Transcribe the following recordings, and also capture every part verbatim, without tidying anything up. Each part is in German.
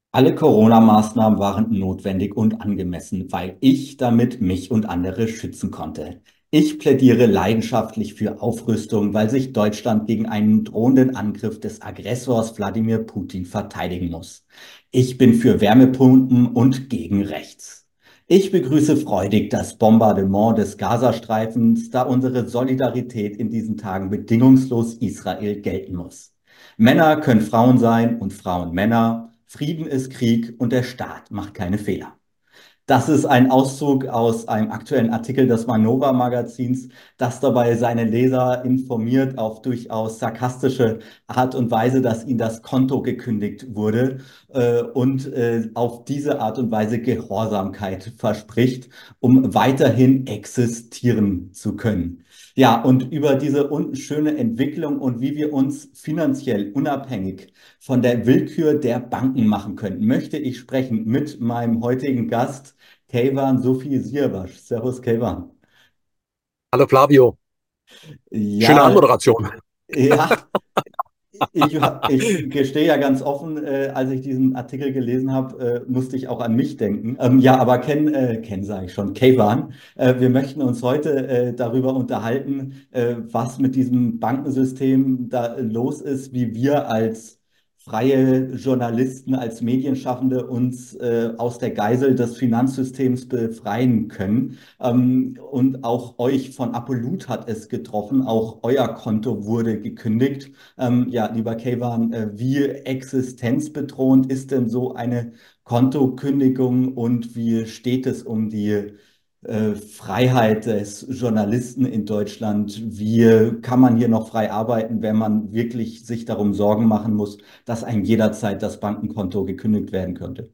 Alle Corona-Maßnahmen waren notwendig und angemessen, weil ich damit mich und andere schützen konnte. Ich plädiere leidenschaftlich für Aufrüstung, weil sich Deutschland gegen einen drohenden Angriff des Aggressors Wladimir Putin verteidigen muss. Ich bin für Wärmepumpen und gegen rechts. Ich begrüße freudig das Bombardement des Gazastreifens, da unsere Solidarität in diesen Tagen bedingungslos Israel gelten muss. Männer können Frauen sein und Frauen Männer. Frieden ist Krieg und der Staat macht keine Fehler. Das ist ein Auszug aus einem aktuellen Artikel des Manova Magazins, das dabei seine Leser informiert auf durchaus sarkastische Art und Weise, dass ihnen das Konto gekündigt wurde äh, und äh, auf diese Art und Weise Gehorsamkeit verspricht, um weiterhin existieren zu können. Ja, und über diese unschöne Entwicklung und wie wir uns finanziell unabhängig von der Willkür der Banken machen könnten, möchte ich sprechen mit meinem heutigen Gast, Keyvan Sophie Sierbasch. Servus, Keyvan. Hallo Flavio, schöne Ja, Anmoderation. ja, ich, ich gestehe ja ganz offen, äh, als ich diesen Artikel gelesen habe, äh, musste ich auch an mich denken. Ähm, ja, aber Ken, äh, Ken sage ich schon, Keyvan, äh, wir möchten uns heute äh, darüber unterhalten, äh, was mit diesem Bankensystem da los ist, wie wir als freie Journalisten, als Medienschaffende uns äh, aus der Geisel des Finanzsystems befreien können. Ähm, und auch euch von Apolut hat es getroffen, auch euer Konto wurde gekündigt. Ähm, ja, lieber Keyvan, äh, wie existenzbedrohend ist denn so eine Kontokündigung und wie steht es um die äh, Freiheit des Journalisten in Deutschland? Wie kann man hier noch frei arbeiten, wenn man wirklich sich darum Sorgen machen muss, dass einem jederzeit das Bankenkonto gekündigt werden könnte?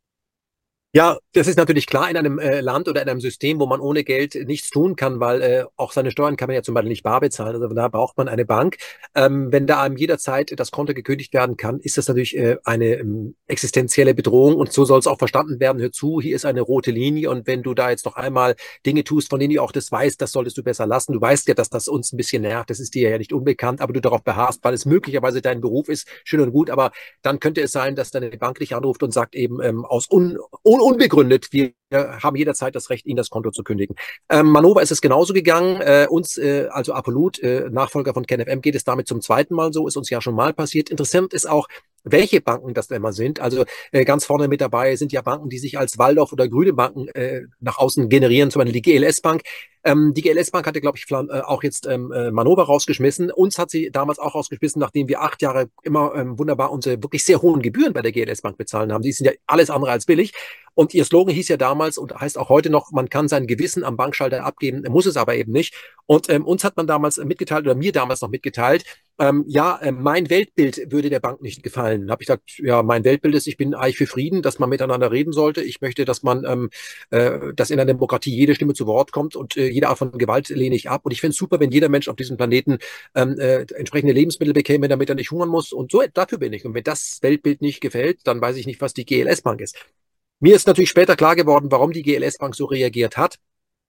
Ja, das ist natürlich klar in einem äh, Land oder in einem System, wo man ohne Geld nichts tun kann, weil äh, auch seine Steuern kann man ja zum Beispiel nicht bar bezahlen. Also da braucht man eine Bank. Ähm, wenn da einem jederzeit das Konto gekündigt werden kann, ist das natürlich äh, eine ähm, existenzielle Bedrohung und so soll es auch verstanden werden. Hör zu, hier ist eine rote Linie und wenn du da jetzt noch einmal Dinge tust, von denen du auch das weißt, das solltest du besser lassen. Du weißt ja, dass das uns ein bisschen nervt, das ist dir ja nicht unbekannt, aber du darauf beharrst, weil es möglicherweise dein Beruf ist, schön und gut, aber dann könnte es sein, dass deine Bank dich anruft und sagt eben ähm, aus un un unbegründet, wir haben jederzeit das Recht, Ihnen das Konto zu kündigen. Ähm, Manova ist es genauso gegangen. Äh, uns, äh, also Apolut, äh, Nachfolger von KenFM, geht es damit zum zweiten Mal so, ist uns ja schon mal passiert. Interessant ist auch, welche Banken das immer sind. Also äh, ganz vorne mit dabei sind ja Banken, die sich als Waldorf oder Grüne Banken äh, nach außen generieren, zum Beispiel die G L S-Bank. Ähm, die G L S-Bank hatte, glaube ich, äh, auch jetzt ähm, äh, Manova rausgeschmissen. Uns hat sie damals auch rausgeschmissen, nachdem wir acht Jahre immer ähm, wunderbar unsere wirklich sehr hohen Gebühren bei der G L S-Bank bezahlen haben. Die sind ja alles andere als billig. Und ihr Slogan hieß ja damals und heißt auch heute noch, man kann sein Gewissen am Bankschalter abgeben, muss es aber eben nicht. Und ähm, uns hat man damals mitgeteilt oder mir damals noch mitgeteilt, ähm, ja, äh, mein Weltbild würde der Bank nicht gefallen. Da habe ich gesagt, ja, mein Weltbild ist, ich bin eigentlich für Frieden, dass man miteinander reden sollte. Ich möchte, dass man, ähm, äh, dass in einer Demokratie jede Stimme zu Wort kommt und äh, jede Art von Gewalt lehne ich ab. Und ich finde es super, wenn jeder Mensch auf diesem Planeten ähm, äh, entsprechende Lebensmittel bekäme, damit er nicht hungern muss. Und so, dafür bin ich. Und wenn das Weltbild nicht gefällt, dann weiß ich nicht, was die G L S-Bank ist. Mir ist natürlich später klar geworden, warum die G L S-Bank so reagiert hat.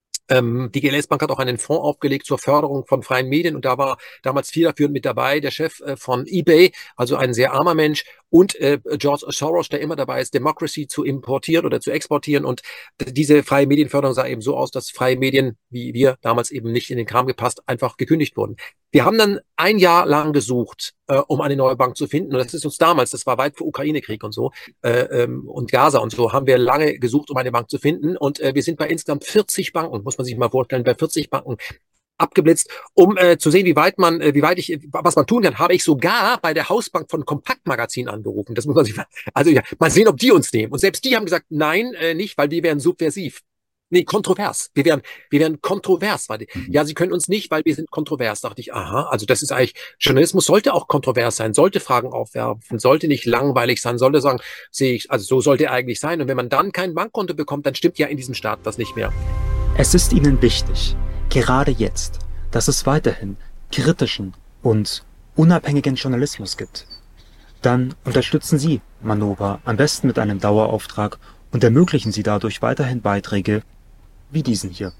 Ähm, die G L S-Bank hat auch einen Fonds aufgelegt zur Förderung von freien Medien und da war damals federführend mit dabei der Chef äh, von eBay, also ein sehr armer Mensch, und äh, George Soros, der immer dabei ist, Democracy zu importieren oder zu exportieren. Und diese freie Medienförderung sah eben so aus, dass freie Medien, wie wir damals eben nicht in den Kram gepasst, einfach gekündigt wurden. Wir haben dann ein Jahr lang gesucht, äh, um eine neue Bank zu finden. Und das ist uns damals, das war weit vor Ukraine-Krieg und so, äh, ähm, und Gaza und so, haben wir lange gesucht, um eine Bank zu finden. Und äh, wir sind bei insgesamt vierzig Banken, muss man sich mal vorstellen, bei vierzig Banken abgeblitzt, um äh, zu sehen, wie weit man, äh, wie weit ich, was man tun kann, habe ich sogar bei der Hausbank von Kompakt Magazin angerufen. Das muss man sich, also ja, mal sehen, ob die uns nehmen. Und selbst die haben gesagt, nein, äh, nicht, weil wir wären subversiv. Nee, kontrovers. Wir wären, wir wären kontrovers. Weil, ja, sie können uns nicht, weil wir sind kontrovers. Dachte ich, aha, also das ist eigentlich, Journalismus sollte auch kontrovers sein, sollte Fragen aufwerfen, sollte nicht langweilig sein, sollte sagen, sehe ich, also so sollte er eigentlich sein. Und wenn man dann kein Bankkonto bekommt, dann stimmt ja in diesem Staat was nicht mehr. Es ist ihnen wichtig, gerade jetzt, dass es weiterhin kritischen und unabhängigen Journalismus gibt. Dann unterstützen Sie Manova am besten mit einem Dauerauftrag und ermöglichen Sie dadurch weiterhin Beiträge wie diesen hier.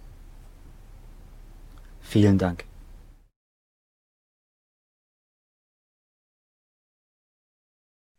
Vielen Dank.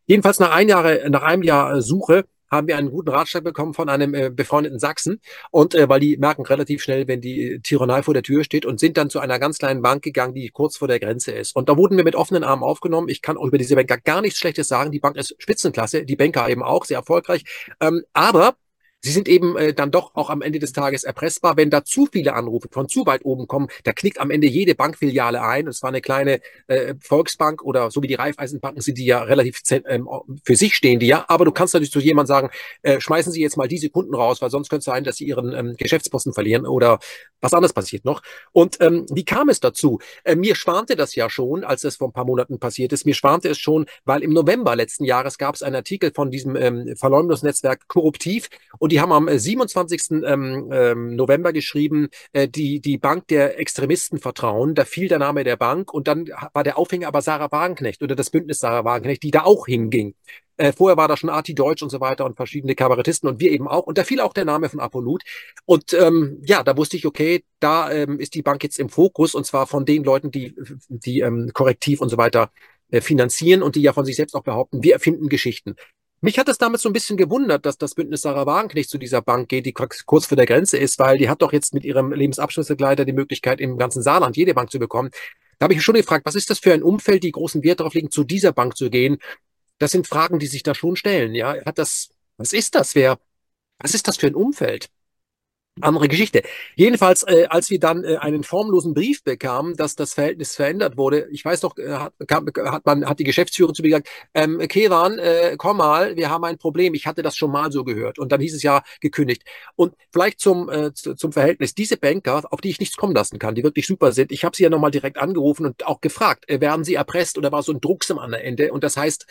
Jedenfalls nach ein Jahre, nach einem Jahr Suche haben wir einen guten Ratschlag bekommen von einem äh, befreundeten Sachsen. Und äh, weil die merken relativ schnell, wenn die Tyrannei vor der Tür steht, und sind dann zu einer ganz kleinen Bank gegangen, die kurz vor der Grenze ist. Und da wurden wir mit offenen Armen aufgenommen. Ich kann auch über diese Banker gar nichts Schlechtes sagen. Die Bank ist Spitzenklasse, die Banker eben auch, sehr erfolgreich. Ähm, aber sie sind eben äh, dann doch auch am Ende des Tages erpressbar. Wenn da zu viele Anrufe von zu weit oben kommen, da knickt am Ende jede Bankfiliale ein. Und es war eine kleine äh, Volksbank, oder so wie die Raiffeisenbanken sind die ja relativ ähm, für sich stehen die ja. Aber du kannst natürlich zu jemandem sagen, äh, schmeißen Sie jetzt mal diese Kunden raus, weil sonst könnte es sein, dass Sie Ihren ähm, Geschäftsposten verlieren oder was anderes passiert noch. Und ähm, wie kam es dazu? Äh, mir schwante das ja schon, als das vor ein paar Monaten passiert ist. Mir schwante es schon, weil im November letzten Jahres gab es einen Artikel von diesem ähm, Verleumdungsnetzwerk Korruptiv, und die haben am siebenundzwanzigsten Ähm, ähm, November geschrieben, äh, die, die Bank der Extremisten vertrauen. Da fiel der Name der Bank, und dann war der Aufhänger aber Sarah Wagenknecht oder das Bündnis Sarah Wagenknecht, die da auch hinging. Äh, vorher war da schon Arti Deutsch und so weiter und verschiedene Kabarettisten und wir eben auch. Und da fiel auch der Name von Apolut. Und ähm, ja, da wusste ich, okay, da ähm, ist die Bank jetzt im Fokus, und zwar von den Leuten, die, die ähm, Korrektiv und so weiter äh, finanzieren und die ja von sich selbst auch behaupten, wir erfinden Geschichten. Mich hat es damals so ein bisschen gewundert, dass das Bündnis Sarah Wagenknecht zu dieser Bank geht, die kurz vor der Grenze ist, weil die hat doch jetzt mit ihrem Lebensabschnittsbegleiter die Möglichkeit, im ganzen Saarland jede Bank zu bekommen. Da habe ich mich schon gefragt, was ist das für ein Umfeld, die großen Wert darauf legen, zu dieser Bank zu gehen? Das sind Fragen, die sich da schon stellen. Ja, hat das, was ist das? Wer, was ist das für ein Umfeld? Andere Geschichte. Jedenfalls, äh, als wir dann äh, einen formlosen Brief bekamen, dass das Verhältnis verändert wurde, ich weiß noch, äh, hat, hat man hat die Geschäftsführerin zu mir gesagt, ähm, Kevan, äh, komm mal, wir haben ein Problem. Ich hatte das schon mal so gehört. Und dann hieß es ja gekündigt. Und vielleicht zum, äh, zum Verhältnis. Diese Banker, auf die ich nichts kommen lassen kann, die wirklich super sind, ich habe sie ja nochmal direkt angerufen und auch gefragt, äh, werden sie erpresst oder war so ein Drucksum an der Ende? Und das heißt,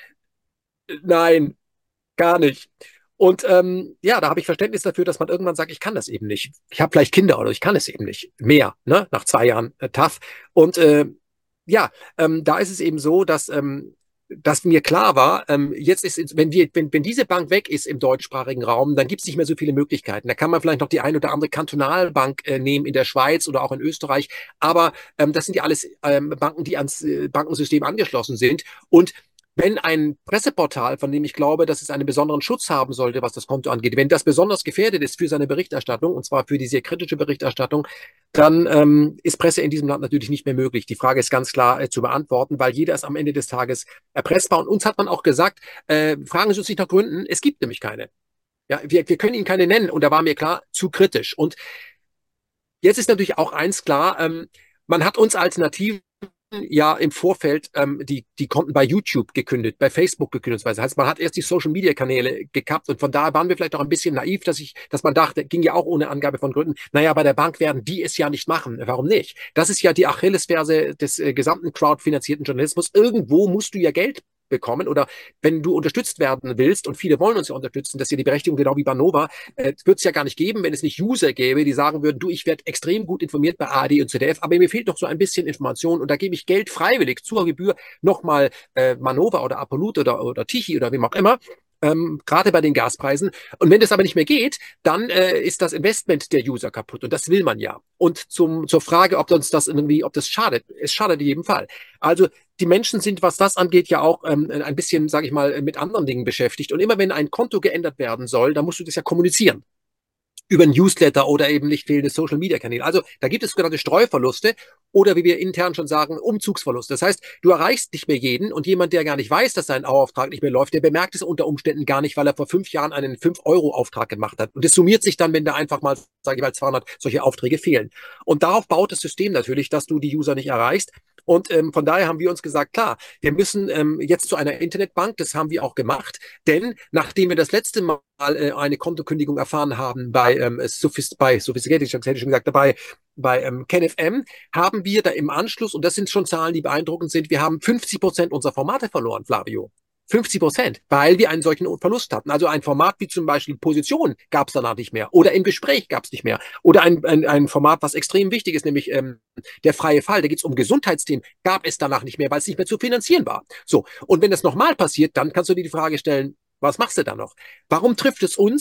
äh, nein, gar nicht. Und ähm, ja, da habe ich Verständnis dafür, dass man irgendwann sagt, ich kann das eben nicht. Ich habe vielleicht Kinder oder ich kann es eben nicht mehr, ne? Nach zwei Jahren äh, T A F. Und äh, ja, ähm, da ist es eben so, dass, ähm, dass mir klar war, ähm, jetzt ist, wenn, wir, wenn, wenn diese Bank weg ist im deutschsprachigen Raum, dann gibt es nicht mehr so viele Möglichkeiten. Da kann man vielleicht noch die ein oder andere Kantonalbank äh, nehmen in der Schweiz oder auch in Österreich. Aber ähm, das sind ja alles ähm, Banken, die ans äh, Bankensystem angeschlossen sind. Und wenn ein Presseportal, von dem ich glaube, dass es einen besonderen Schutz haben sollte, was das Konto angeht, wenn das besonders gefährdet ist für seine Berichterstattung, und zwar für die sehr kritische Berichterstattung, dann ähm, ist Presse in diesem Land natürlich nicht mehr möglich. Die Frage ist ganz klar äh, zu beantworten, weil jeder ist am Ende des Tages erpressbar. Und uns hat man auch gesagt, äh, fragen Sie uns nicht nach Gründen, es gibt nämlich keine. Ja, wir, wir können Ihnen keine nennen. Und da war mir klar, zu kritisch. Und jetzt ist natürlich auch eins klar, ähm, man hat uns Alternativen ja im Vorfeld ähm, die, die Konten bei YouTube gekündigt, bei Facebook gekündigt. Das heißt, man hat erst die Social-Media-Kanäle gekappt, und von daher waren wir vielleicht auch ein bisschen naiv, dass ich, dass man dachte, ging ja auch ohne Angabe von Gründen, naja, bei der Bank werden die es ja nicht machen. Warum nicht? Das ist ja die Achillesferse des äh, gesamten crowdfinanzierten Journalismus. Irgendwo musst du ja Geld bekommen, oder wenn du unterstützt werden willst, und viele wollen uns ja unterstützen, das ist ja die Berechtigung, genau wie Banova, äh, wird es ja gar nicht geben, wenn es nicht User gäbe, die sagen würden, du, ich werde extrem gut informiert bei A R D und Z D F, aber mir fehlt noch so ein bisschen Information, und da gebe ich Geld freiwillig zur Gebühr nochmal äh, Manova oder Apolut oder, oder Tichy oder wem auch immer, ähm, gerade bei den Gaspreisen. Und wenn das aber nicht mehr geht, dann äh, ist das Investment der User kaputt, und das will man ja. Und zum, zur Frage, ob uns das irgendwie, ob das schadet, es schadet in jedem Fall. Also die Menschen sind, was das angeht, ja auch ähm, ein bisschen, sage ich mal, mit anderen Dingen beschäftigt. Und immer wenn ein Konto geändert werden soll, dann musst du das ja kommunizieren. Über Newsletter oder eben nicht fehlende Social-Media-Kanäle. Also da gibt es sogenannte Streuverluste oder, wie wir intern schon sagen, Umzugsverluste. Das heißt, du erreichst nicht mehr jeden, und jemand, der gar nicht weiß, dass sein Auerauftrag nicht mehr läuft, der bemerkt es unter Umständen gar nicht, weil er vor fünf Jahren einen fünf Euro Auftrag gemacht hat. Und es summiert sich dann, wenn da einfach mal, sage ich mal, zweihundert solche Aufträge fehlen. Und darauf baut das System natürlich, dass du die User nicht erreichst. Und ähm, von daher haben wir uns gesagt, klar, wir müssen ähm, jetzt zu einer Internetbank, das haben wir auch gemacht, denn nachdem wir das letzte Mal äh, eine Kontokündigung erfahren haben bei, ähm, Sophist bei Sophisticated, ich hätte schon gesagt, dabei bei ähm, KenFM, haben wir da im Anschluss, und das sind schon Zahlen, die beeindruckend sind, wir haben fünfzig Prozent unserer Formate verloren, Flavio. fünfzig Prozent, weil wir einen solchen Verlust hatten. Also ein Format wie zum Beispiel Position gab es danach nicht mehr, oder im Gespräch gab es nicht mehr, oder ein, ein, ein Format, was extrem wichtig ist, nämlich ähm, der freie Fall, da geht es um Gesundheitsthemen, gab es danach nicht mehr, weil es nicht mehr zu finanzieren war. So, und wenn das nochmal passiert, dann kannst du dir die Frage stellen, was machst du da noch? Warum trifft es uns?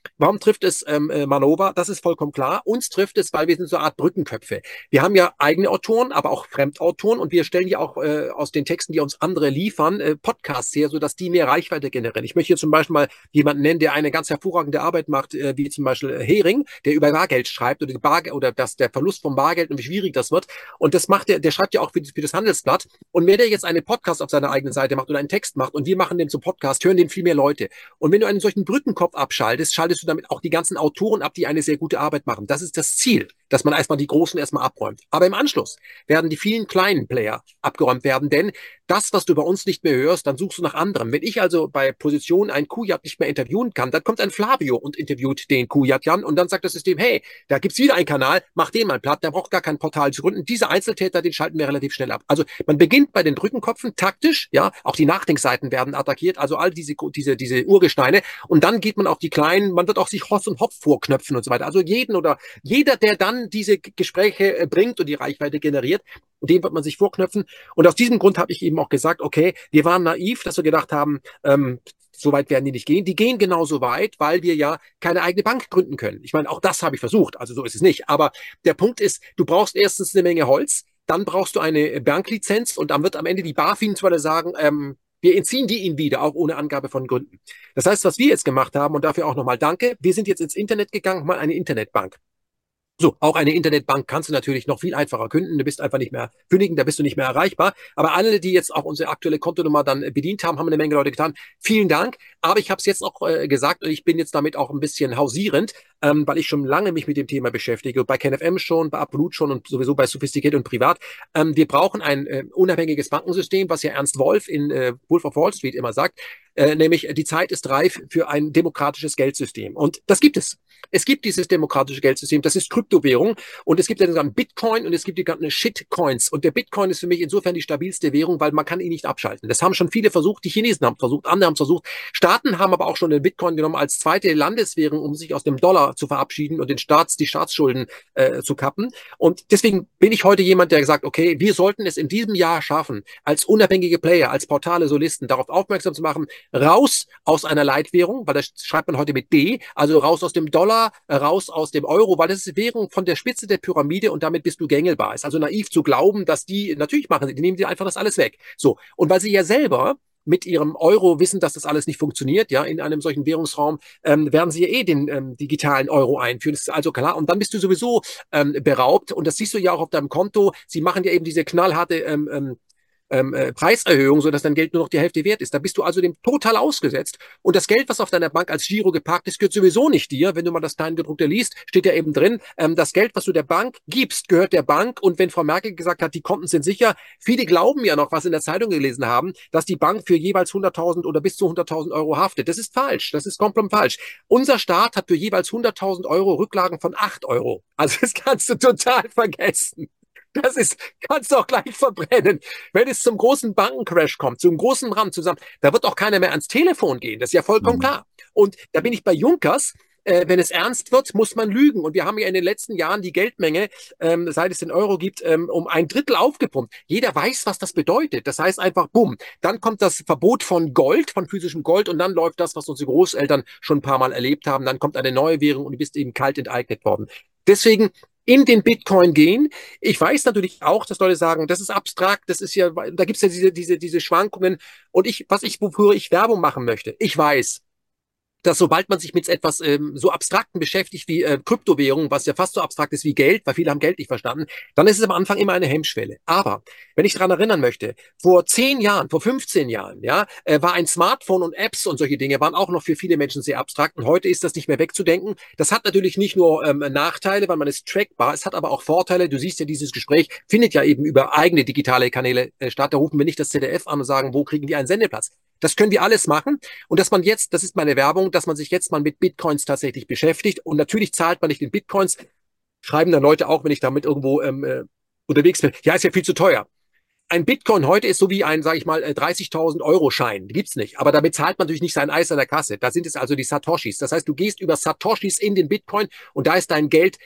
Warum trifft es ähm, äh, Manova? Das ist vollkommen klar. Uns trifft es, weil wir sind so eine Art Brückenköpfe. Wir haben ja eigene Autoren, aber auch Fremdautoren und wir stellen ja auch äh, aus den Texten, die uns andere liefern, äh, Podcasts her, sodass die mehr Reichweite generieren. Ich möchte hier zum Beispiel mal jemanden nennen, der eine ganz hervorragende Arbeit macht, äh, wie zum Beispiel äh, Hering, der über Bargeld schreibt oder, Bar oder das, der Verlust vom Bargeld und wie schwierig das wird. Und das macht der, der schreibt ja auch für, für das Handelsblatt. Und wenn der jetzt einen Podcast auf seiner eigenen Seite macht oder einen Text macht und wir machen den zum Podcast, hören den viel mehr Leute. Und wenn du einen solchen Brückenkopf abschaltest, schaltest du damit auch die ganzen Autoren ab, die eine sehr gute Arbeit machen. Das ist das Ziel, dass man erstmal die Großen erstmal abräumt. Aber im Anschluss werden die vielen kleinen Player abgeräumt werden, denn das, was du bei uns nicht mehr hörst, dann suchst du nach anderem. Wenn ich also bei Position einen Kujat nicht mehr interviewen kann, dann kommt ein Flavio und interviewt den Kujat Jan und dann sagt das System, hey, da gibt's wieder einen Kanal, mach den mal platt, der braucht gar kein Portal zu gründen. Diese Einzeltäter, den schalten wir relativ schnell ab. Also man beginnt bei den Brückenkopfen taktisch, ja, auch die Nachdenkseiten werden attackiert, also all diese, diese, diese Urgesteine und dann geht man auf die kleinen, man wird auch sich Hoss und Hopf vorknöpfen und so weiter. Also jeden oder jeder, der dann diese Gespräche bringt und die Reichweite generiert, dem wird man sich vorknöpfen. Und aus diesem Grund habe ich eben auch gesagt, okay, wir waren naiv, dass wir gedacht haben, ähm, so weit werden die nicht gehen. Die gehen genauso weit, weil wir ja keine eigene Bank gründen können. Ich meine, auch das habe ich versucht, also so ist es nicht. Aber der Punkt ist, du brauchst erstens eine Menge Holz, dann brauchst du eine Banklizenz und dann wird am Ende die BaFin zwar sagen, ähm, wir entziehen die ihnen wieder, auch ohne Angabe von Gründen. Das heißt, was wir jetzt gemacht haben, und dafür auch nochmal danke, wir sind jetzt ins Internet gegangen, mal eine Internetbank. So, auch eine Internetbank kannst du natürlich noch viel einfacher künden. Du bist einfach nicht mehr kündigen, da bist du nicht mehr erreichbar. Aber alle, die jetzt auch unsere aktuelle Kontonummer dann bedient haben, haben eine Menge Leute getan. Vielen Dank. Aber ich habe es jetzt auch äh, gesagt und ich bin jetzt damit auch ein bisschen hausierend, ähm, weil ich schon lange mich mit dem Thema beschäftige. Bei KenFM schon, bei Absolut schon und sowieso bei Sophisticated und Privat. Ähm, wir brauchen ein äh, unabhängiges Bankensystem, was ja Ernst Wolf in äh, Wolf of Wall Street immer sagt. Äh, nämlich die Zeit ist reif für ein demokratisches Geldsystem. Und das gibt es. Es gibt dieses demokratische Geldsystem, das ist Kryptowährung und es gibt ja dann Bitcoin und es gibt die ganzen Shitcoins und der Bitcoin ist für mich insofern die stabilste Währung, weil man kann ihn nicht abschalten. Das haben schon viele versucht, die Chinesen haben versucht, andere haben versucht. Staaten haben aber auch schon den Bitcoin genommen als zweite Landeswährung, um sich aus dem Dollar zu verabschieden und den Staats, die Staatsschulden äh, zu kappen. Und deswegen bin ich heute jemand, der sagt, okay, wir sollten es in diesem Jahr schaffen, als unabhängige Player, als Portale, Solisten, darauf aufmerksam zu machen, raus aus einer Leitwährung, weil das schreibt man heute mit D, also raus aus dem Dollar, raus aus dem Euro, weil das ist Währung von der Spitze der Pyramide und damit bist du gängelbar. Ist also naiv zu glauben, dass die, natürlich machen sie, die nehmen dir einfach das alles weg. So. Und weil sie ja selber mit ihrem Euro wissen, dass das alles nicht funktioniert, ja, in einem solchen Währungsraum, ähm, werden sie ja eh den ähm, digitalen Euro einführen. Das ist also klar. Und dann bist du sowieso ähm, beraubt. Und das siehst du ja auch auf deinem Konto. Sie machen ja eben diese knallharte ähm, ähm, Ähm, äh, Preiserhöhung, sodass dein Geld nur noch die Hälfte wert ist. Da bist du also dem total ausgesetzt. Und das Geld, was auf deiner Bank als Giro geparkt ist, gehört sowieso nicht dir. Wenn du mal das Kleingedruckte liest, steht ja eben drin, ähm, das Geld, was du der Bank gibst, gehört der Bank. Und wenn Frau Merkel gesagt hat, die Konten sind sicher, viele glauben ja noch, was in der Zeitung gelesen haben, dass die Bank für jeweils hunderttausend oder bis zu hunderttausend Euro haftet. Das ist falsch. Das ist komplett falsch. Unser Staat hat für jeweils hunderttausend Euro Rücklagen von acht Euro. Also das kannst du total vergessen. Das ist, kannst du auch gleich verbrennen. Wenn es zum großen Bankencrash kommt, zum großen Brand zusammen, da wird auch keiner mehr ans Telefon gehen. Das ist ja vollkommen mhm. klar. Und da bin ich bei Junkers. Äh, wenn es ernst wird, muss man lügen. Und wir haben ja in den letzten Jahren die Geldmenge, ähm, seit es den Euro gibt, ähm, um ein Drittel aufgepumpt. Jeder weiß, was das bedeutet. Das heißt einfach, bumm, dann kommt das Verbot von Gold, von physischem Gold und dann läuft das, was unsere Großeltern schon ein paar Mal erlebt haben. Dann kommt eine neue Währung und du bist eben kalt enteignet worden. Deswegen in den Bitcoin gehen. Ich weiß natürlich auch, dass Leute sagen, das ist abstrakt, das ist ja, da gibt's ja diese, diese, diese Schwankungen. Und ich, was ich, wofür ich Werbung machen möchte, ich weiß, dass sobald man sich mit etwas ähm, so Abstrakten beschäftigt wie äh, Kryptowährung, was ja fast so abstrakt ist wie Geld, weil viele haben Geld nicht verstanden, dann ist es am Anfang immer eine Hemmschwelle. Aber wenn ich daran erinnern möchte, vor zehn Jahren, vor fünfzehn Jahren, ja, äh, war ein Smartphone und Apps und solche Dinge waren auch noch für viele Menschen sehr abstrakt und heute ist das nicht mehr wegzudenken. Das hat natürlich nicht nur ähm, Nachteile, weil man ist trackbar, es hat aber auch Vorteile. Du siehst ja, dieses Gespräch findet ja eben über eigene digitale Kanäle äh, statt. Da rufen wir nicht das Z D F an und sagen, wo kriegen wir einen Sendeplatz? Das können wir alles machen. Und dass man jetzt, das ist meine Werbung, dass man sich jetzt mal mit Bitcoins tatsächlich beschäftigt. Und natürlich zahlt man nicht in Bitcoins. Schreiben dann Leute auch, wenn ich damit irgendwo ähm, äh, unterwegs bin, ja, ist ja viel zu teuer. Ein Bitcoin heute ist so wie ein, sage ich mal, dreißigtausend Euro Schein. Die gibt's nicht. Aber damit zahlt man natürlich nicht sein Eis an der Kasse. Da sind es also die Satoshis. Das heißt, du gehst über Satoshis in den Bitcoin und da ist dein Geld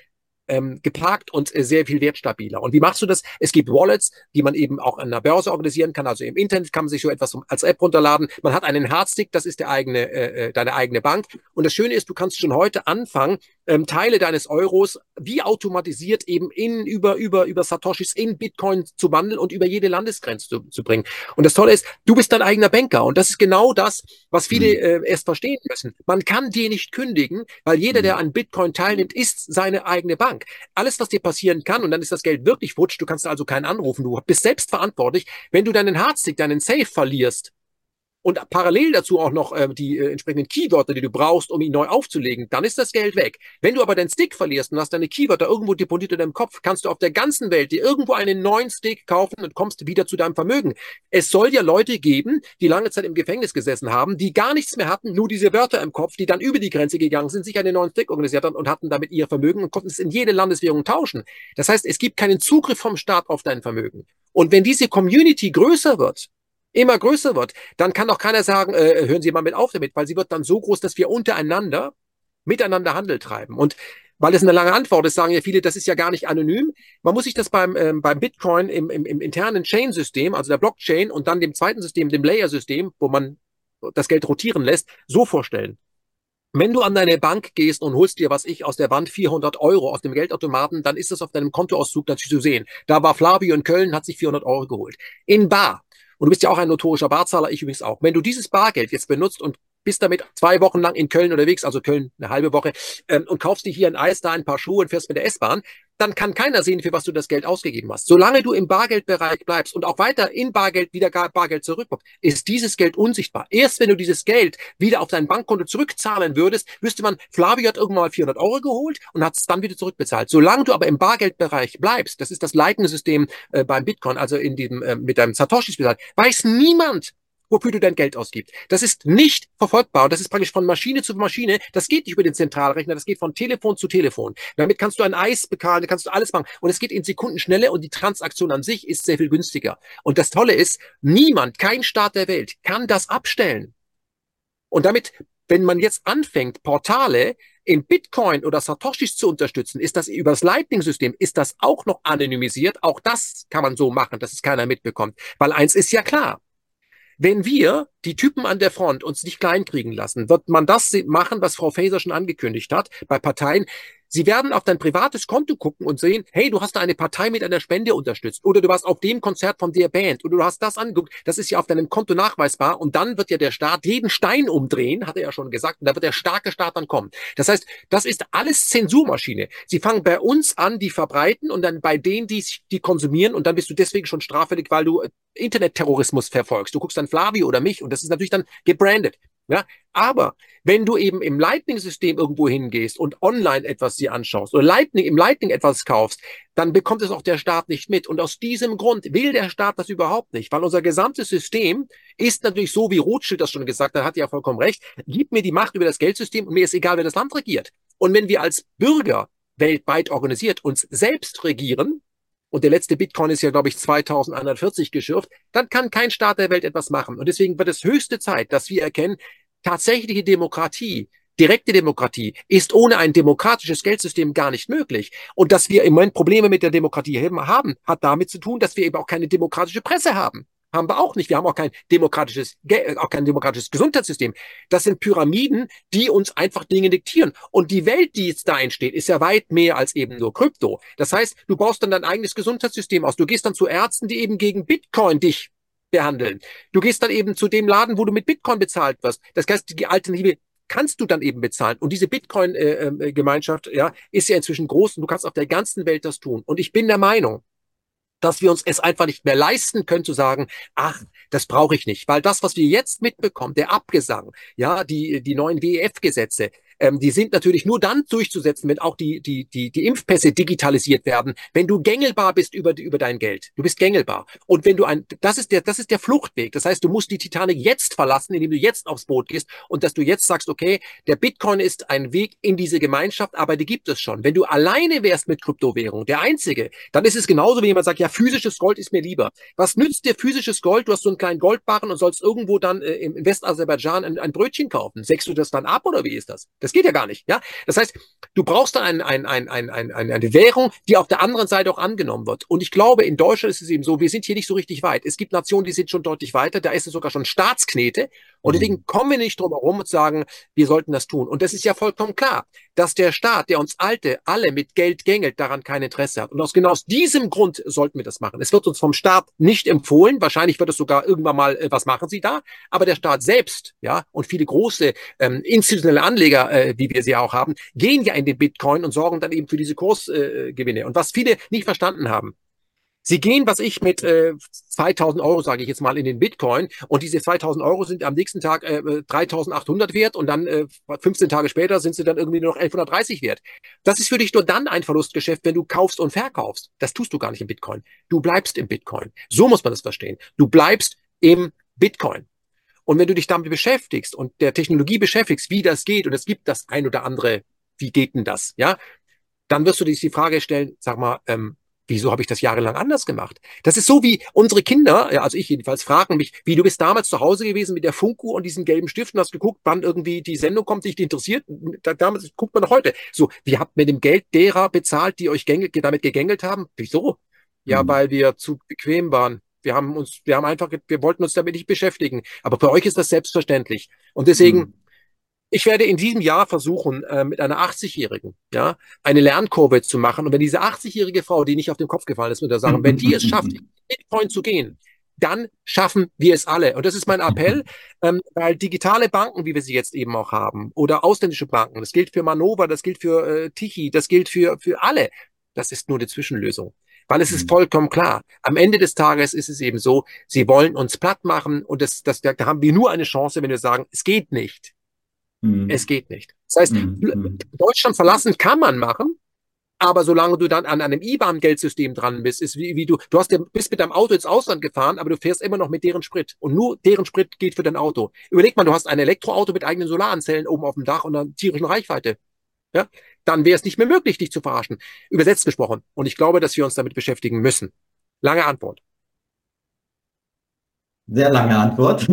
ähm, geparkt und äh, sehr viel wertstabiler. Und wie machst du das? Es gibt Wallets, die man eben auch an der Börse organisieren kann. Also im Internet kann man sich so etwas als App runterladen. Man hat einen Hardstick, das ist der eigene, äh, deine eigene Bank. Und das Schöne ist, du kannst schon heute anfangen, ähm, Teile deines Euros wie automatisiert eben in über über über Satoshis in Bitcoin zu wandeln und über jede Landesgrenze zu, zu bringen. Und das Tolle ist, du bist dein eigener Banker. Und das ist genau das, was viele äh, erst verstehen müssen. Man kann dir nicht kündigen, weil jeder, der an Bitcoin teilnimmt, ist seine eigene Bank. Alles, was dir passieren kann, und dann ist das Geld wirklich futsch, du kannst also keinen anrufen, du bist selbst verantwortlich, wenn du deinen Hardstick, deinen Safe verlierst, und parallel dazu auch noch äh, die äh, entsprechenden Keywörter, die du brauchst, um ihn neu aufzulegen, dann ist das Geld weg. Wenn du aber deinen Stick verlierst und hast deine Keywörter irgendwo deponiert in deinem Kopf, kannst du auf der ganzen Welt dir irgendwo einen neuen Stick kaufen und kommst wieder zu deinem Vermögen. Es soll ja Leute geben, die lange Zeit im Gefängnis gesessen haben, die gar nichts mehr hatten, nur diese Wörter im Kopf, die dann über die Grenze gegangen sind, sich einen neuen Stick organisiert haben und hatten damit ihr Vermögen und konnten es in jede Landeswährung tauschen. Das heißt, es gibt keinen Zugriff vom Staat auf dein Vermögen. Und wenn diese Community größer wird, immer größer wird, dann kann doch keiner sagen, äh, hören Sie mal mit auf damit, weil sie wird dann so groß, dass wir untereinander miteinander Handel treiben. Und weil es eine lange Antwort ist, sagen ja viele, das ist ja gar nicht anonym. Man muss sich das beim, ähm, beim Bitcoin im, im, im internen Chain-System, also der Blockchain und dann dem zweiten System, dem Layer-System, wo man das Geld rotieren lässt, so vorstellen. Wenn du an deine Bank gehst und holst dir, was ich, aus der Wand vierhundert Euro aus dem Geldautomaten, dann ist das auf deinem Kontoauszug natürlich zu sehen. Da war Flavio in Köln, hat sich vierhundert Euro geholt. In bar. Und du bist ja auch ein notorischer Barzahler, ich übrigens auch. Wenn du dieses Bargeld jetzt benutzt und bist damit zwei Wochen lang in Köln unterwegs, also Köln eine halbe Woche, ähm, und kaufst dir hier ein Eis, da ein paar Schuhe und fährst mit der S-Bahn, dann kann keiner sehen, für was du das Geld ausgegeben hast. Solange du im Bargeldbereich bleibst und auch weiter in Bargeld wieder Bargeld zurückkommt, ist dieses Geld unsichtbar. Erst wenn du dieses Geld wieder auf dein Bankkonto zurückzahlen würdest, wüsste man, Flavio hat irgendwann mal vierhundert Euro geholt und hat es dann wieder zurückbezahlt. Solange du aber im Bargeldbereich bleibst, das ist das leitende System äh, beim Bitcoin, also in diesem äh, mit deinem Satoshis bezahlt, weiß niemand, wofür du dein Geld ausgibst. Das ist nicht verfolgbar und das ist praktisch von Maschine zu Maschine. Das geht nicht über den Zentralrechner, das geht von Telefon zu Telefon. Damit kannst du ein Eis bezahlen, kannst du alles machen und es geht in Sekundenschnelle und die Transaktion an sich ist sehr viel günstiger. Und das Tolle ist, niemand, kein Staat der Welt kann das abstellen. Und damit, wenn man jetzt anfängt, Portale in Bitcoin oder Satoshis zu unterstützen, ist das über das Lightning-System, ist das auch noch anonymisiert. Auch das kann man so machen, dass es keiner mitbekommt. Weil eins ist ja klar. Wenn wir, die Typen an der Front, uns nicht kleinkriegen lassen, wird man das machen, was Frau Faeser schon angekündigt hat bei Parteien. Sie werden auf dein privates Konto gucken und sehen, hey, du hast da eine Partei mit einer Spende unterstützt oder du warst auf dem Konzert von der Band oder du hast das angeguckt, das ist ja auf deinem Konto nachweisbar und dann wird ja der Staat jeden Stein umdrehen, hat er ja schon gesagt, und da wird der starke Staat dann kommen. Das heißt, das ist alles Zensurmaschine. Sie fangen bei uns an, die verbreiten und dann bei denen, die die konsumieren und dann bist du deswegen schon straffällig, weil du Internetterrorismus verfolgst. Du guckst dann Flavio oder mich und das ist natürlich dann gebrandet. Ja, aber wenn du eben im Lightning-System irgendwo hingehst und online etwas dir anschaust oder Lightning, im Lightning etwas kaufst, dann bekommt es auch der Staat nicht mit. Und aus diesem Grund will der Staat das überhaupt nicht, weil unser gesamtes System ist natürlich so, wie Rothschild das schon gesagt hat, hat ja vollkommen recht, gib mir die Macht über das Geldsystem und mir ist egal, wer das Land regiert. Und wenn wir als Bürger weltweit organisiert uns selbst regieren, und der letzte Bitcoin ist ja, glaube ich, zweitausendeinhundertvierzig geschürft, dann kann kein Staat der Welt etwas machen. Und deswegen wird es höchste Zeit, dass wir erkennen, tatsächliche Demokratie, direkte Demokratie ist ohne ein demokratisches Geldsystem gar nicht möglich. Und dass wir im Moment Probleme mit der Demokratie haben, hat damit zu tun, dass wir eben auch keine demokratische Presse haben. Haben wir auch nicht. Wir haben auch kein demokratisches, auch kein demokratisches Gesundheitssystem. Das sind Pyramiden, die uns einfach Dinge diktieren. Und die Welt, die jetzt da entsteht, ist ja weit mehr als eben nur Krypto. Das heißt, du baust dann dein eigenes Gesundheitssystem aus. Du gehst dann zu Ärzten, die eben gegen Bitcoin dich behandeln. Du gehst dann eben zu dem Laden, wo du mit Bitcoin bezahlt wirst. Das heißt, die Alternative kannst du dann eben bezahlen. Und diese Bitcoin-Gemeinschaft, äh, ja, ist ja inzwischen groß und du kannst auf der ganzen Welt das tun. Und ich bin der Meinung, dass wir uns es einfach nicht mehr leisten können zu sagen, ach, das brauche ich nicht. Weil das, was wir jetzt mitbekommen, der Abgesang, ja, die, die neuen W E F-Gesetze, ähm, die sind natürlich nur dann durchzusetzen, wenn auch die, die, die, die Impfpässe digitalisiert werden, wenn du gängelbar bist über, über dein Geld. Du bist gängelbar. Und wenn du ein, das ist der, das ist der Fluchtweg. Das heißt, du musst die Titanic jetzt verlassen, indem du jetzt aufs Boot gehst und dass du jetzt sagst, okay, der Bitcoin ist ein Weg in diese Gemeinschaft, aber die gibt es schon. Wenn du alleine wärst mit Kryptowährung, der Einzige, dann ist es genauso, wie jemand sagt, ja, physisches Gold ist mir lieber. Was nützt dir physisches Gold? Du hast so einen kleinen Goldbarren und sollst irgendwo dann äh, im Westaserbaidschan ein, ein Brötchen kaufen. Sägst du das dann ab oder wie ist das? Das Das geht ja gar nicht. Ja? Das heißt, du brauchst dann ein, ein, ein, ein, ein, eine Währung, die auf der anderen Seite auch angenommen wird. Und ich glaube, in Deutschland ist es eben so, wir sind hier nicht so richtig weit. Es gibt Nationen, die sind schon deutlich weiter. Da ist es sogar schon Staatsknete. Und deswegen kommen wir nicht drum herum und sagen, wir sollten das tun. Und das ist ja vollkommen klar, dass der Staat, der uns Alte alle mit Geld gängelt, daran kein Interesse hat. Und aus genau aus diesem Grund sollten wir das machen. Es wird uns vom Staat nicht empfohlen. Wahrscheinlich wird es sogar irgendwann mal, äh, was machen Sie da? Aber der Staat selbst, ja, und viele große ähm, institutionelle Anleger, äh, wie wir sie auch haben, gehen ja in den Bitcoin und sorgen dann eben für diese Kursgewinne. Äh, und was viele nicht verstanden haben, sie gehen, was ich, mit äh, zweitausend Euro, sage ich jetzt mal, in den Bitcoin, und diese zweitausend Euro sind am nächsten Tag äh, dreitausendachthundert wert, und dann äh, fünfzehn Tage später sind sie dann irgendwie nur noch elfhundertdreißig wert. Das ist für dich nur dann ein Verlustgeschäft, wenn du kaufst und verkaufst. Das tust du gar nicht im Bitcoin. Du bleibst im Bitcoin. So muss man das verstehen. Du bleibst im Bitcoin. Und wenn du dich damit beschäftigst und der Technologie beschäftigst, wie das geht, und es gibt das ein oder andere, wie geht denn das, ja, dann wirst du dir die Frage stellen, sag mal, ähm, wieso habe ich das jahrelang anders gemacht? Das ist so, wie unsere Kinder, ja, also ich jedenfalls, fragen mich, wie, du bist damals zu Hause gewesen mit der Funko und diesen gelben Stift und hast geguckt, wann irgendwie die Sendung kommt, die dich interessiert. Da, damals guckt man noch heute. So, wie habt mit dem Geld derer bezahlt, die euch gängel, damit gegängelt haben? Wieso? Ja, Mhm. weil wir zu bequem waren. Wir haben uns, wir haben einfach, wir wollten uns damit nicht beschäftigen. Aber bei euch ist das selbstverständlich. Und deswegen, Mhm. ich werde in diesem Jahr versuchen, äh, mit einer achtzig-Jährigen, ja, eine Lernkurve zu machen. Und wenn diese achtzig-jährige Frau, die nicht auf den Kopf gefallen ist, würde ich sagen, wenn die es schafft, in Bitcoin zu gehen, dann schaffen wir es alle. Und das ist mein Appell, ähm, weil digitale Banken, wie wir sie jetzt eben auch haben, oder ausländische Banken, das gilt für Manova, das gilt für äh, Tichy, das gilt für, für alle. Das ist nur eine Zwischenlösung. Weil es ist vollkommen klar. Am Ende des Tages ist es eben so, sie wollen uns platt machen, und das, das, da haben wir nur eine Chance, wenn wir sagen, es geht nicht. Mhm. Es geht nicht. Das heißt, Mhm. Deutschland verlassen kann man machen, aber solange du dann an einem I B A N-Geldsystem dran bist, ist wie, wie du, du hast ja, bist mit deinem Auto ins Ausland gefahren, aber du fährst immer noch mit deren Sprit. Und nur deren Sprit geht für dein Auto. Überleg mal, du hast ein Elektroauto mit eigenen Solaranzellen oben auf dem Dach und einer tierischen Reichweite. Ja? Dann wäre es nicht mehr möglich, dich zu verarschen. Übersetzt gesprochen. Und ich glaube, dass wir uns damit beschäftigen müssen. Lange Antwort. Sehr lange Antwort.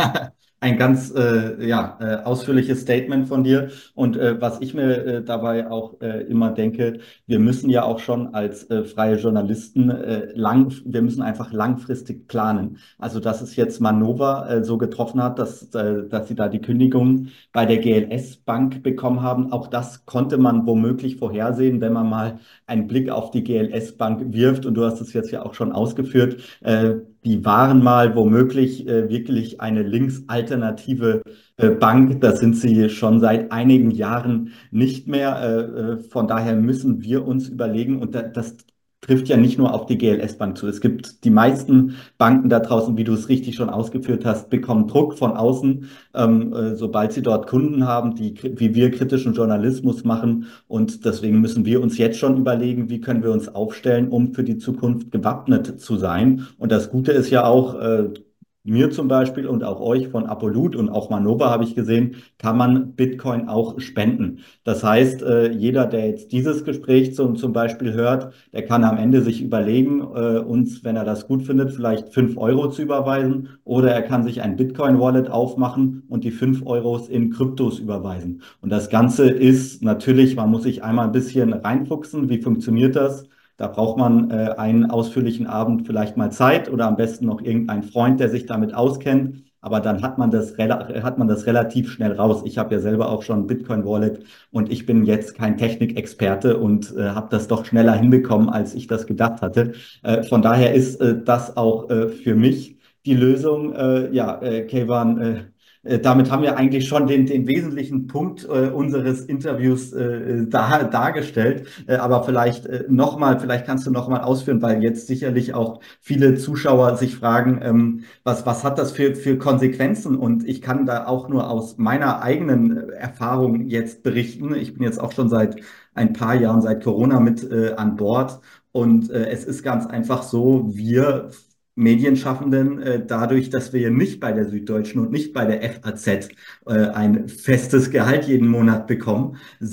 Ein ganz äh, ja, äh, ausführliches Statement von dir. Und äh, was ich mir äh, dabei auch äh, immer denke, wir müssen ja auch schon als äh, freie Journalisten äh, lang, wir müssen einfach langfristig planen. Also dass es jetzt Manova äh, so getroffen hat, dass, äh, dass sie da die Kündigung bei der G L S-Bank bekommen haben, auch das konnte man womöglich vorhersehen, wenn man mal einen Blick auf die G L S-Bank wirft. Und du hast es jetzt ja auch schon ausgeführt. Äh, Die waren mal womöglich äh, wirklich eine linksalternative äh, Bank. Das sind sie schon seit einigen Jahren nicht mehr. Äh, äh, von daher müssen wir uns überlegen, und da, das trifft ja nicht nur auf die G L S-Bank zu. Es gibt die meisten Banken da draußen, wie du es richtig schon ausgeführt hast, bekommen Druck von außen, ähm, äh, sobald sie dort Kunden haben, die wie wir kritischen Journalismus machen. Und deswegen müssen wir uns jetzt schon überlegen, wie können wir uns aufstellen, um für die Zukunft gewappnet zu sein. Und das Gute ist ja auch, äh, mir zum Beispiel und auch euch von Apollut und auch Manova habe ich gesehen, kann man Bitcoin auch spenden. Das heißt, äh, jeder, der jetzt dieses Gespräch zum, zum Beispiel hört, der kann am Ende sich überlegen, äh, uns, wenn er das gut findet, vielleicht fünf Euro zu überweisen, oder er kann sich ein Bitcoin-Wallet aufmachen und die fünf Euros in Kryptos überweisen. Und das Ganze ist natürlich, man muss sich einmal ein bisschen reinfuchsen, wie funktioniert das? Da braucht man äh, einen ausführlichen Abend vielleicht mal Zeit, oder am besten noch irgendeinen Freund, der sich damit auskennt. Aber dann hat man das, rela- hat man das relativ schnell raus. Ich habe ja selber auch schon ein Bitcoin-Wallet, und ich bin jetzt kein Technikexperte und äh, habe das doch schneller hinbekommen, als ich das gedacht hatte. Äh, von daher ist äh, das auch äh, für mich die Lösung. Äh, ja, äh, Keyvan, äh, äh, damit haben wir eigentlich schon den, den wesentlichen Punkt äh, unseres Interviews äh, dar, dargestellt. Äh, aber vielleicht äh, nochmal, vielleicht kannst du nochmal ausführen, weil jetzt sicherlich auch viele Zuschauer sich fragen, ähm, was, was hat das für, für Konsequenzen? Und ich kann da auch nur aus meiner eigenen Erfahrung jetzt berichten. Ich bin jetzt auch schon seit ein paar Jahren, seit Corona, mit äh, an Bord. Und äh, es ist ganz einfach so, wir Medienschaffenden, äh, dadurch, dass wir nicht bei der Süddeutschen und nicht bei der F A Z äh, ein festes Gehalt jeden Monat bekommen, sind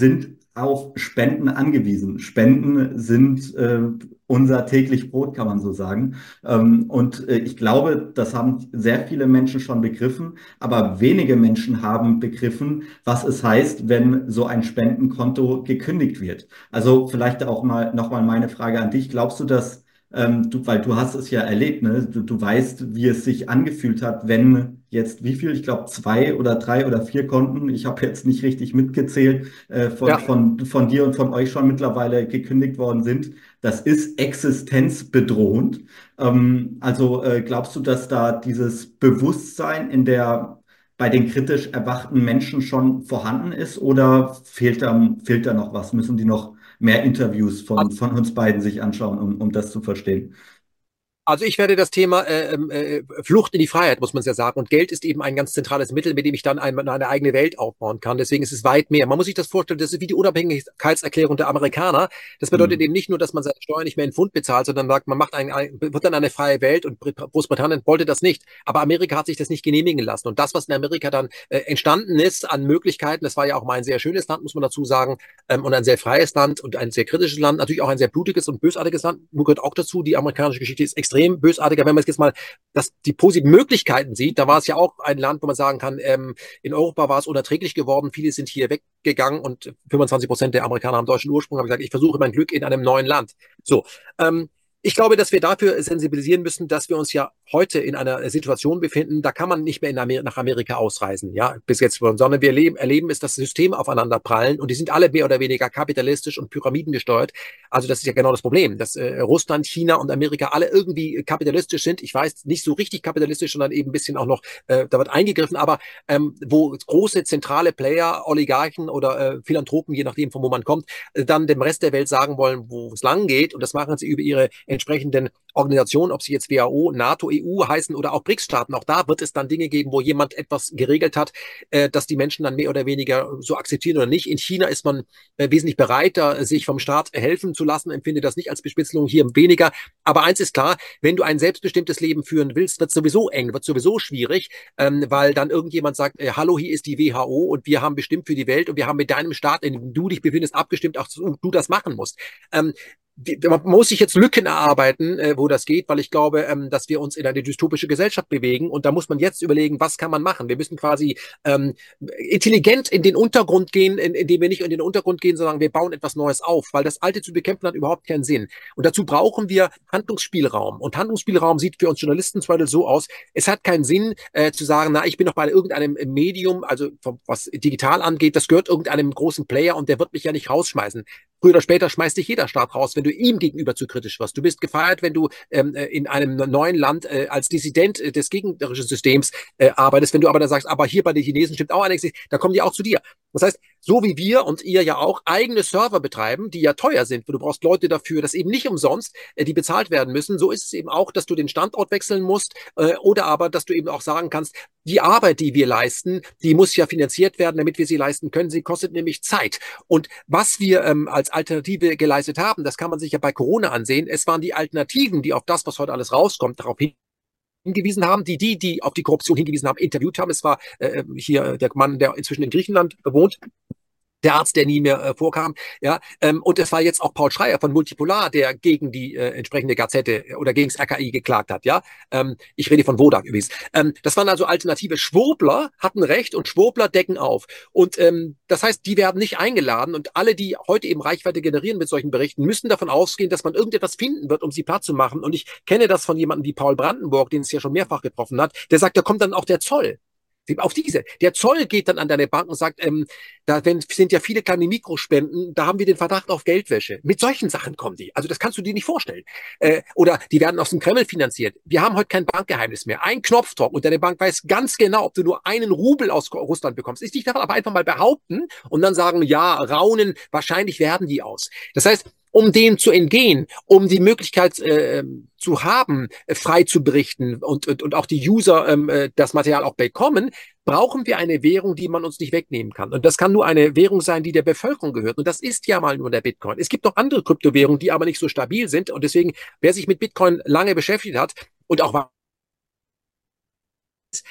auf Spenden angewiesen. Spenden sind äh, unser täglich Brot, kann man so sagen. Ähm, und äh, ich glaube, das haben sehr viele Menschen schon begriffen, aber wenige Menschen haben begriffen, was es heißt, wenn so ein Spendenkonto gekündigt wird. Also vielleicht auch mal nochmal meine Frage an dich. Glaubst du, dass ähm, du, weil du hast es ja erlebt, ne? Du, du weißt, wie es sich angefühlt hat, wenn jetzt wie viel, ich glaube zwei oder drei oder vier Konten, ich habe jetzt nicht richtig mitgezählt, äh, von, Ja. von, von dir und von euch schon mittlerweile gekündigt worden sind. Das ist existenzbedrohend. Ähm, also äh, glaubst du, dass da dieses Bewusstsein in der bei den kritisch erwachten Menschen schon vorhanden ist oder fehlt da, fehlt da noch was? Müssen die noch mehr Interviews von, von uns beiden sich anschauen, um, um das zu verstehen? Also ich werde das Thema äh, äh, Flucht in die Freiheit, muss man es ja sagen. Und Geld ist eben ein ganz zentrales Mittel, mit dem ich dann ein, eine eigene Welt aufbauen kann. Deswegen ist es weit mehr. Man muss sich das vorstellen, das ist wie die Unabhängigkeitserklärung der Amerikaner. Das bedeutet Hm. eben nicht nur, dass man seine Steuern nicht mehr in Pfund bezahlt, sondern sagt, man macht ein, ein, wird dann eine freie Welt und Großbritannien wollte das nicht. Aber Amerika hat sich das nicht genehmigen lassen. Und das, was in Amerika dann äh, entstanden ist an Möglichkeiten, das war ja auch mal ein sehr schönes Land, muss man dazu sagen, ähm, und ein sehr freies Land und ein sehr kritisches Land, natürlich auch ein sehr blutiges und bösartiges Land, gehört auch dazu. Die amerikanische Geschichte ist extrem bösartiger. Wenn man jetzt mal das, die positiven Möglichkeiten sieht, da war es ja auch ein Land, wo man sagen kann, ähm, in Europa war es unerträglich geworden, viele sind hier weggegangen und fünfundzwanzig Prozent der Amerikaner haben deutschen Ursprung, haben gesagt, ich versuche mein Glück in einem neuen Land. So, ähm, ich glaube, dass wir dafür sensibilisieren müssen, dass wir uns ja heute in einer Situation befinden, da kann man nicht mehr in Amer nach Amerika ausreisen, ja, bis jetzt, sondern wir erleben, erleben ist, dass Systeme aufeinander prallen und die sind alle mehr oder weniger kapitalistisch und pyramidengesteuert. Also das ist ja genau das Problem, dass äh, Russland, China und Amerika alle irgendwie kapitalistisch sind. Ich weiß, nicht so richtig kapitalistisch, sondern eben ein bisschen auch noch, äh, da wird eingegriffen, aber ähm, wo große zentrale Player, Oligarchen oder äh, Philanthropen, je nachdem, von wo man kommt, äh, dann dem Rest der Welt sagen wollen, wo es lang geht und das machen sie über ihre entsprechenden Organisationen, ob sie jetzt W H O, NATO, E U heißen oder auch BRICS-Staaten. Auch da wird es dann Dinge geben, wo jemand etwas geregelt hat, äh, dass die Menschen dann mehr oder weniger so akzeptieren oder nicht. In China ist man äh, wesentlich bereiter, sich vom Staat helfen zu lassen, empfinde das nicht als Bespitzelung, hier weniger. Aber eins ist klar, wenn du ein selbstbestimmtes Leben führen willst, wird es sowieso eng, wird sowieso schwierig, ähm, weil dann irgendjemand sagt, äh, hallo, hier ist die W H O und wir haben bestimmt für die Welt und wir haben mit deinem Staat, in dem du dich befindest, abgestimmt, auch du das machen musst. Ähm, Die, man muss sich jetzt Lücken erarbeiten, äh, wo das geht, weil ich glaube, ähm, dass wir uns in eine dystopische Gesellschaft bewegen und da muss man jetzt überlegen, was kann man machen? Wir müssen quasi ähm, intelligent in den Untergrund gehen, in, indem wir nicht in den Untergrund gehen, sondern wir bauen etwas Neues auf, weil das Alte zu bekämpfen hat überhaupt keinen Sinn. Und dazu brauchen wir Handlungsspielraum. Und Handlungsspielraum sieht für uns Journalisten zum Beispiel so aus, es hat keinen Sinn äh, zu sagen, na, ich bin noch bei irgendeinem Medium, also was digital angeht, das gehört irgendeinem großen Player und der wird mich ja nicht rausschmeißen. Früher oder später schmeißt dich jeder Staat raus, wenn du ihm gegenüber zu kritisch wirst. Du bist gefeiert, wenn du ähm, in einem neuen Land äh, als Dissident äh, des gegnerischen Systems äh, arbeitest. Wenn du aber dann sagst, aber hier bei den Chinesen stimmt auch einiges nicht, da kommen die auch zu dir. Das heißt, so wie wir und ihr ja auch eigene Server betreiben, die ja teuer sind, du brauchst Leute dafür, das eben nicht umsonst, äh, die bezahlt werden müssen, so ist es eben auch, dass du den Standort wechseln musst äh, oder aber, dass du eben auch sagen kannst, die Arbeit, die wir leisten, die muss ja finanziert werden, damit wir sie leisten können. Sie kostet nämlich Zeit. Und was wir ähm, als Alternative geleistet haben, das kann man sich ja bei Corona ansehen. Es waren die Alternativen, die auf das, was heute alles rauskommt, darauf hin hingewiesen haben, die die, die auf die Korruption hingewiesen haben, interviewt haben. Es war äh, hier der Mann, der inzwischen in Griechenland wohnt, der Arzt, der nie mehr äh, vorkam, ja, ähm, und es war jetzt auch Paul Schreier von Multipolar, der gegen die äh, entsprechende Gazette oder gegen das R K I geklagt hat, ja. Ähm, ich rede von Wodak übrigens. Ähm, das waren also alternative Schwurbler, hatten Recht und Schwurbler decken auf. Und ähm, das heißt, die werden nicht eingeladen und alle, die heute eben Reichweite generieren mit solchen Berichten, müssen davon ausgehen, dass man irgendetwas finden wird, um sie platt zu machen. Und ich kenne das von jemandem wie Paul Brandenburg, den es ja schon mehrfach getroffen hat, der sagt, da kommt dann auch der Zoll. Auf diese. Der Zoll geht dann an deine Bank und sagt, ähm, da wenn, sind ja viele kleine Mikrospenden, da haben wir den Verdacht auf Geldwäsche. Mit solchen Sachen kommen die. Also das kannst du dir nicht vorstellen. Äh, oder die werden aus dem Kreml finanziert. Wir haben heute kein Bankgeheimnis mehr. Ein Knopfdruck und deine Bank weiß ganz genau, ob du nur einen Rubel aus Russland bekommst. Ist nicht davon, aber einfach mal behaupten und dann sagen, ja, raunen, wahrscheinlich werden die aus. Das heißt, um dem zu entgehen, um die Möglichkeit äh, zu haben, äh, frei zu berichten und, und, und auch die User ähm, äh, das Material auch bekommen, brauchen wir eine Währung, die man uns nicht wegnehmen kann. Und das kann nur eine Währung sein, die der Bevölkerung gehört. Und das ist ja mal nur der Bitcoin. Es gibt noch andere Kryptowährungen, die aber nicht so stabil sind. Und deswegen, wer sich mit Bitcoin lange beschäftigt hat und auch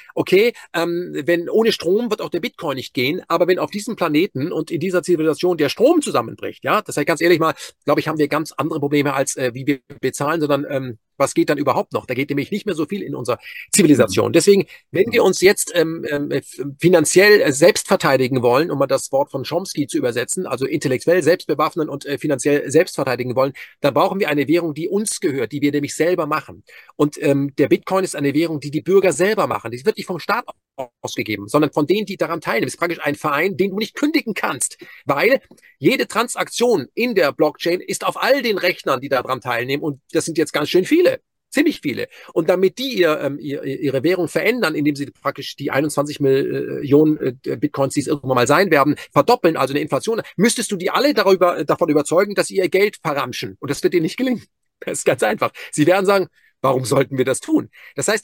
okay, ähm, wenn ohne Strom wird auch der Bitcoin nicht gehen, aber wenn auf diesem Planeten und in dieser Zivilisation der Strom zusammenbricht, ja, das heißt ganz ehrlich mal, glaube ich, haben wir ganz andere Probleme als äh, wie wir bezahlen, sondern ähm, was geht dann überhaupt noch? Da geht nämlich nicht mehr so viel in unserer Zivilisation. Deswegen, wenn wir uns jetzt ähm, ähm, finanziell äh, selbst verteidigen wollen, um mal das Wort von Chomsky zu übersetzen, also intellektuell selbst bewaffnen und äh, finanziell selbst verteidigen wollen, dann brauchen wir eine Währung, die uns gehört, die wir nämlich selber machen. Und ähm, der Bitcoin ist eine Währung, die die Bürger selber machen. Die wird nicht vom Staat ausgegeben, sondern von denen, die daran teilnehmen. Es ist praktisch ein Verein, den du nicht kündigen kannst, weil jede Transaktion in der Blockchain ist auf all den Rechnern, die daran teilnehmen, und das sind jetzt ganz schön viele. Ziemlich viele. Und damit die ihr, ähm, ihr, ihre Währung verändern, indem sie praktisch die einundzwanzig Millionen äh, Bitcoins, die es irgendwann mal sein werden, verdoppeln, also eine Inflation, müsstest du die alle darüber, davon überzeugen, dass sie ihr Geld verramschen. Und das wird dir nicht gelingen. Das ist ganz einfach. Sie werden sagen, warum sollten wir das tun? Das heißt,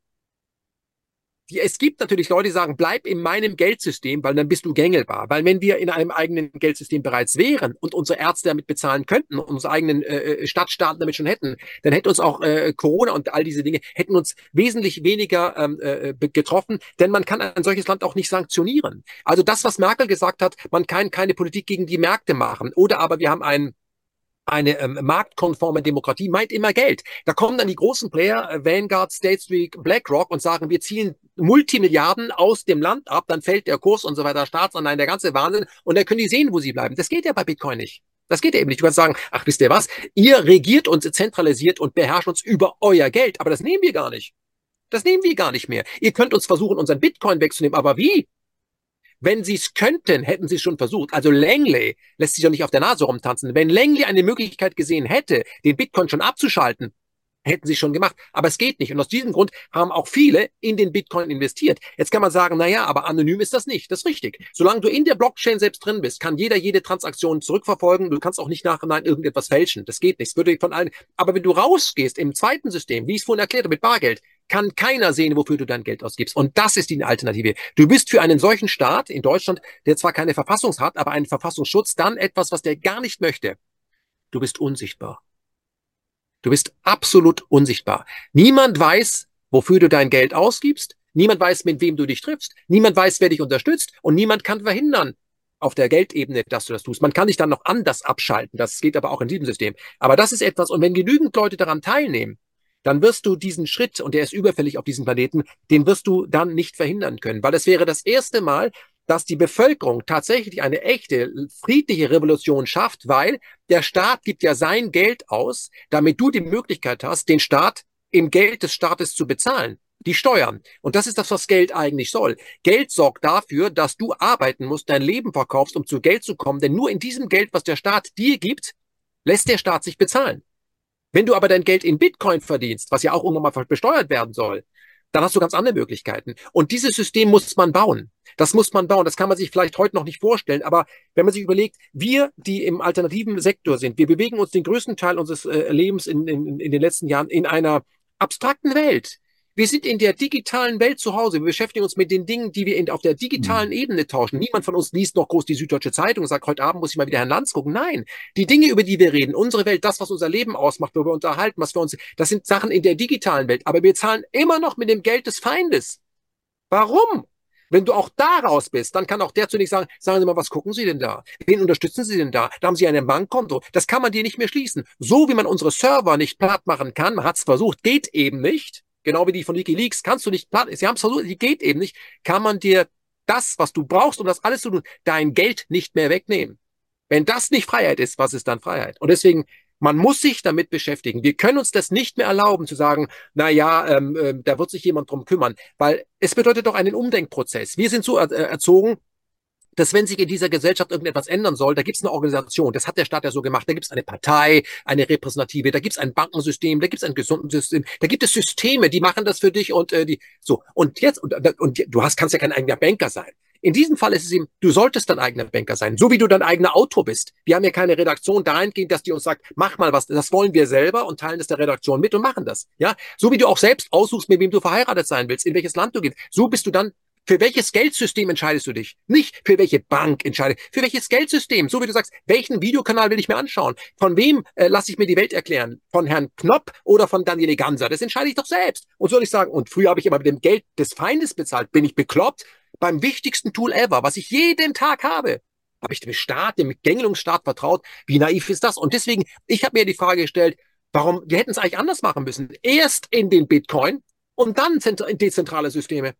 die, es gibt natürlich Leute, die sagen, bleib in meinem Geldsystem, weil dann bist du gängelbar. Weil wenn wir in einem eigenen Geldsystem bereits wären und unsere Ärzte damit bezahlen könnten und unsere eigenen äh, Stadtstaaten damit schon hätten, dann hätte uns auch äh, Corona und all diese Dinge, hätten uns wesentlich weniger ähm, äh, getroffen, denn man kann ein solches Land auch nicht sanktionieren. Also das, was Merkel gesagt hat, man kann keine Politik gegen die Märkte machen. Oder aber wir haben einen Eine ähm, marktkonforme Demokratie meint immer Geld. Da kommen dann die großen Player, äh, Vanguard, State Street, BlackRock, und sagen, wir ziehen Multimilliarden aus dem Land ab, dann fällt der Kurs und so weiter, Staatsanleihen, der ganze Wahnsinn, und dann können die sehen, wo sie bleiben. Das geht ja bei Bitcoin nicht. Das geht ja eben nicht. Du kannst sagen, ach, wisst ihr was? Ihr regiert uns, zentralisiert und beherrscht uns über euer Geld, aber das nehmen wir gar nicht. Das nehmen wir gar nicht mehr. Ihr könnt uns versuchen, unseren Bitcoin wegzunehmen, aber wie? Wenn sie es könnten, hätten sie es schon versucht. Also Langley lässt sich doch nicht auf der Nase rumtanzen. Wenn Langley eine Möglichkeit gesehen hätte, den Bitcoin schon abzuschalten, hätten sie schon gemacht. Aber es geht nicht. Und aus diesem Grund haben auch viele in den Bitcoin investiert. Jetzt kann man sagen, naja, aber anonym ist das nicht. Das ist richtig. Solange du in der Blockchain selbst drin bist, kann jeder jede Transaktion zurückverfolgen. Du kannst auch nicht nachhinein irgendetwas fälschen. Das geht nicht. Das würde von allen. Aber wenn du rausgehst im zweiten System, wie ich es vorhin erklärt habe, mit Bargeld, kann keiner sehen, wofür du dein Geld ausgibst. Und das ist die Alternative. Du bist für einen solchen Staat in Deutschland, der zwar keine Verfassung hat, aber einen Verfassungsschutz, dann etwas, was der gar nicht möchte. Du bist unsichtbar. Du bist absolut unsichtbar. Niemand weiß, wofür du dein Geld ausgibst. Niemand weiß, mit wem du dich triffst. Niemand weiß, wer dich unterstützt. Und niemand kann verhindern auf der Geldebene, dass du das tust. Man kann dich dann noch anders abschalten. Das geht aber auch in diesem System. Aber das ist etwas, und wenn genügend Leute daran teilnehmen, dann wirst du diesen Schritt, und der ist überfällig auf diesem Planeten, den wirst du dann nicht verhindern können. Weil es wäre das erste Mal, dass die Bevölkerung tatsächlich eine echte, friedliche Revolution schafft, weil der Staat gibt ja sein Geld aus, damit du die Möglichkeit hast, den Staat im Geld des Staates zu bezahlen. Die Steuern. Und das ist das, was Geld eigentlich soll. Geld sorgt dafür, dass du arbeiten musst, dein Leben verkaufst, um zu Geld zu kommen. Denn nur in diesem Geld, was der Staat dir gibt, lässt der Staat sich bezahlen. Wenn du aber dein Geld in Bitcoin verdienst, was ja auch irgendwann mal besteuert werden soll, dann hast du ganz andere Möglichkeiten. Und dieses System muss man bauen. Das muss man bauen. Das kann man sich vielleicht heute noch nicht vorstellen. Aber wenn man sich überlegt, wir, die im alternativen Sektor sind, wir bewegen uns den größten Teil unseres äh, Lebens in, in, in den letzten Jahren in einer abstrakten Welt. Wir sind in der digitalen Welt zu Hause. Wir beschäftigen uns mit den Dingen, die wir in, auf der digitalen Ebene tauschen. Niemand von uns liest noch groß die Süddeutsche Zeitung und sagt, heute Abend muss ich mal wieder Herrn Lanz gucken. Nein, die Dinge, über die wir reden, unsere Welt, das, was unser Leben ausmacht, wo wir unterhalten, was wir uns, das sind Sachen in der digitalen Welt. Aber wir zahlen immer noch mit dem Geld des Feindes. Warum? Wenn du auch da raus bist, dann kann auch der zu dir sagen, sagen Sie mal, was gucken Sie denn da? Wen unterstützen Sie denn da? Da haben Sie ein Bankkonto. Das kann man dir nicht mehr schließen. So wie man unsere Server nicht platt machen kann, man hat es versucht, geht eben nicht. Genau wie die von WikiLeaks, kannst du nicht platt, sie haben es versucht, die geht eben nicht, kann man dir das, was du brauchst, um das alles zu tun, dein Geld nicht mehr wegnehmen. Wenn das nicht Freiheit ist, was ist dann Freiheit? Und deswegen, man muss sich damit beschäftigen. Wir können uns das nicht mehr erlauben, zu sagen, na ja, ähm, äh, da wird sich jemand drum kümmern, weil es bedeutet doch einen Umdenkprozess. Wir sind so äh, erzogen, dass wenn sich in dieser Gesellschaft irgendetwas ändern soll, da gibt es eine Organisation, das hat der Staat ja so gemacht, da gibt es eine Partei, eine Repräsentative, da gibt es ein Bankensystem, da gibt es ein Gesundheitssystem, da gibt es Systeme, die machen das für dich und äh, die so. Und jetzt, und, und du hast, kannst ja kein eigener Banker sein. In diesem Fall ist es eben, du solltest dein eigener Banker sein, so wie du dein eigener Autor bist. Wir haben ja keine Redaktion dahingehend, dass die uns sagt, mach mal was, das wollen wir selber und teilen das der Redaktion mit und machen das. Ja, so wie du auch selbst aussuchst, mit wem du verheiratet sein willst, in welches Land du gehst, so bist du dann Für welches Geldsystem entscheidest du dich? Nicht für welche Bank entscheidest du. Für welches Geldsystem? So wie du sagst, welchen Videokanal will ich mir anschauen? Von wem äh, lasse ich mir die Welt erklären? Von Herrn Knopp oder von Daniele Ganser? Das entscheide ich doch selbst. Und soll ich sagen, und früher habe ich immer mit dem Geld des Feindes bezahlt. Bin ich bekloppt? Beim wichtigsten Tool ever, was ich jeden Tag habe, habe ich dem Staat, dem Gängelungsstaat vertraut. Wie naiv ist das? Und deswegen, ich habe mir die Frage gestellt, warum, wir hätten es eigentlich anders machen müssen. Erst in den Bitcoin und dann in dezentrale Systeme.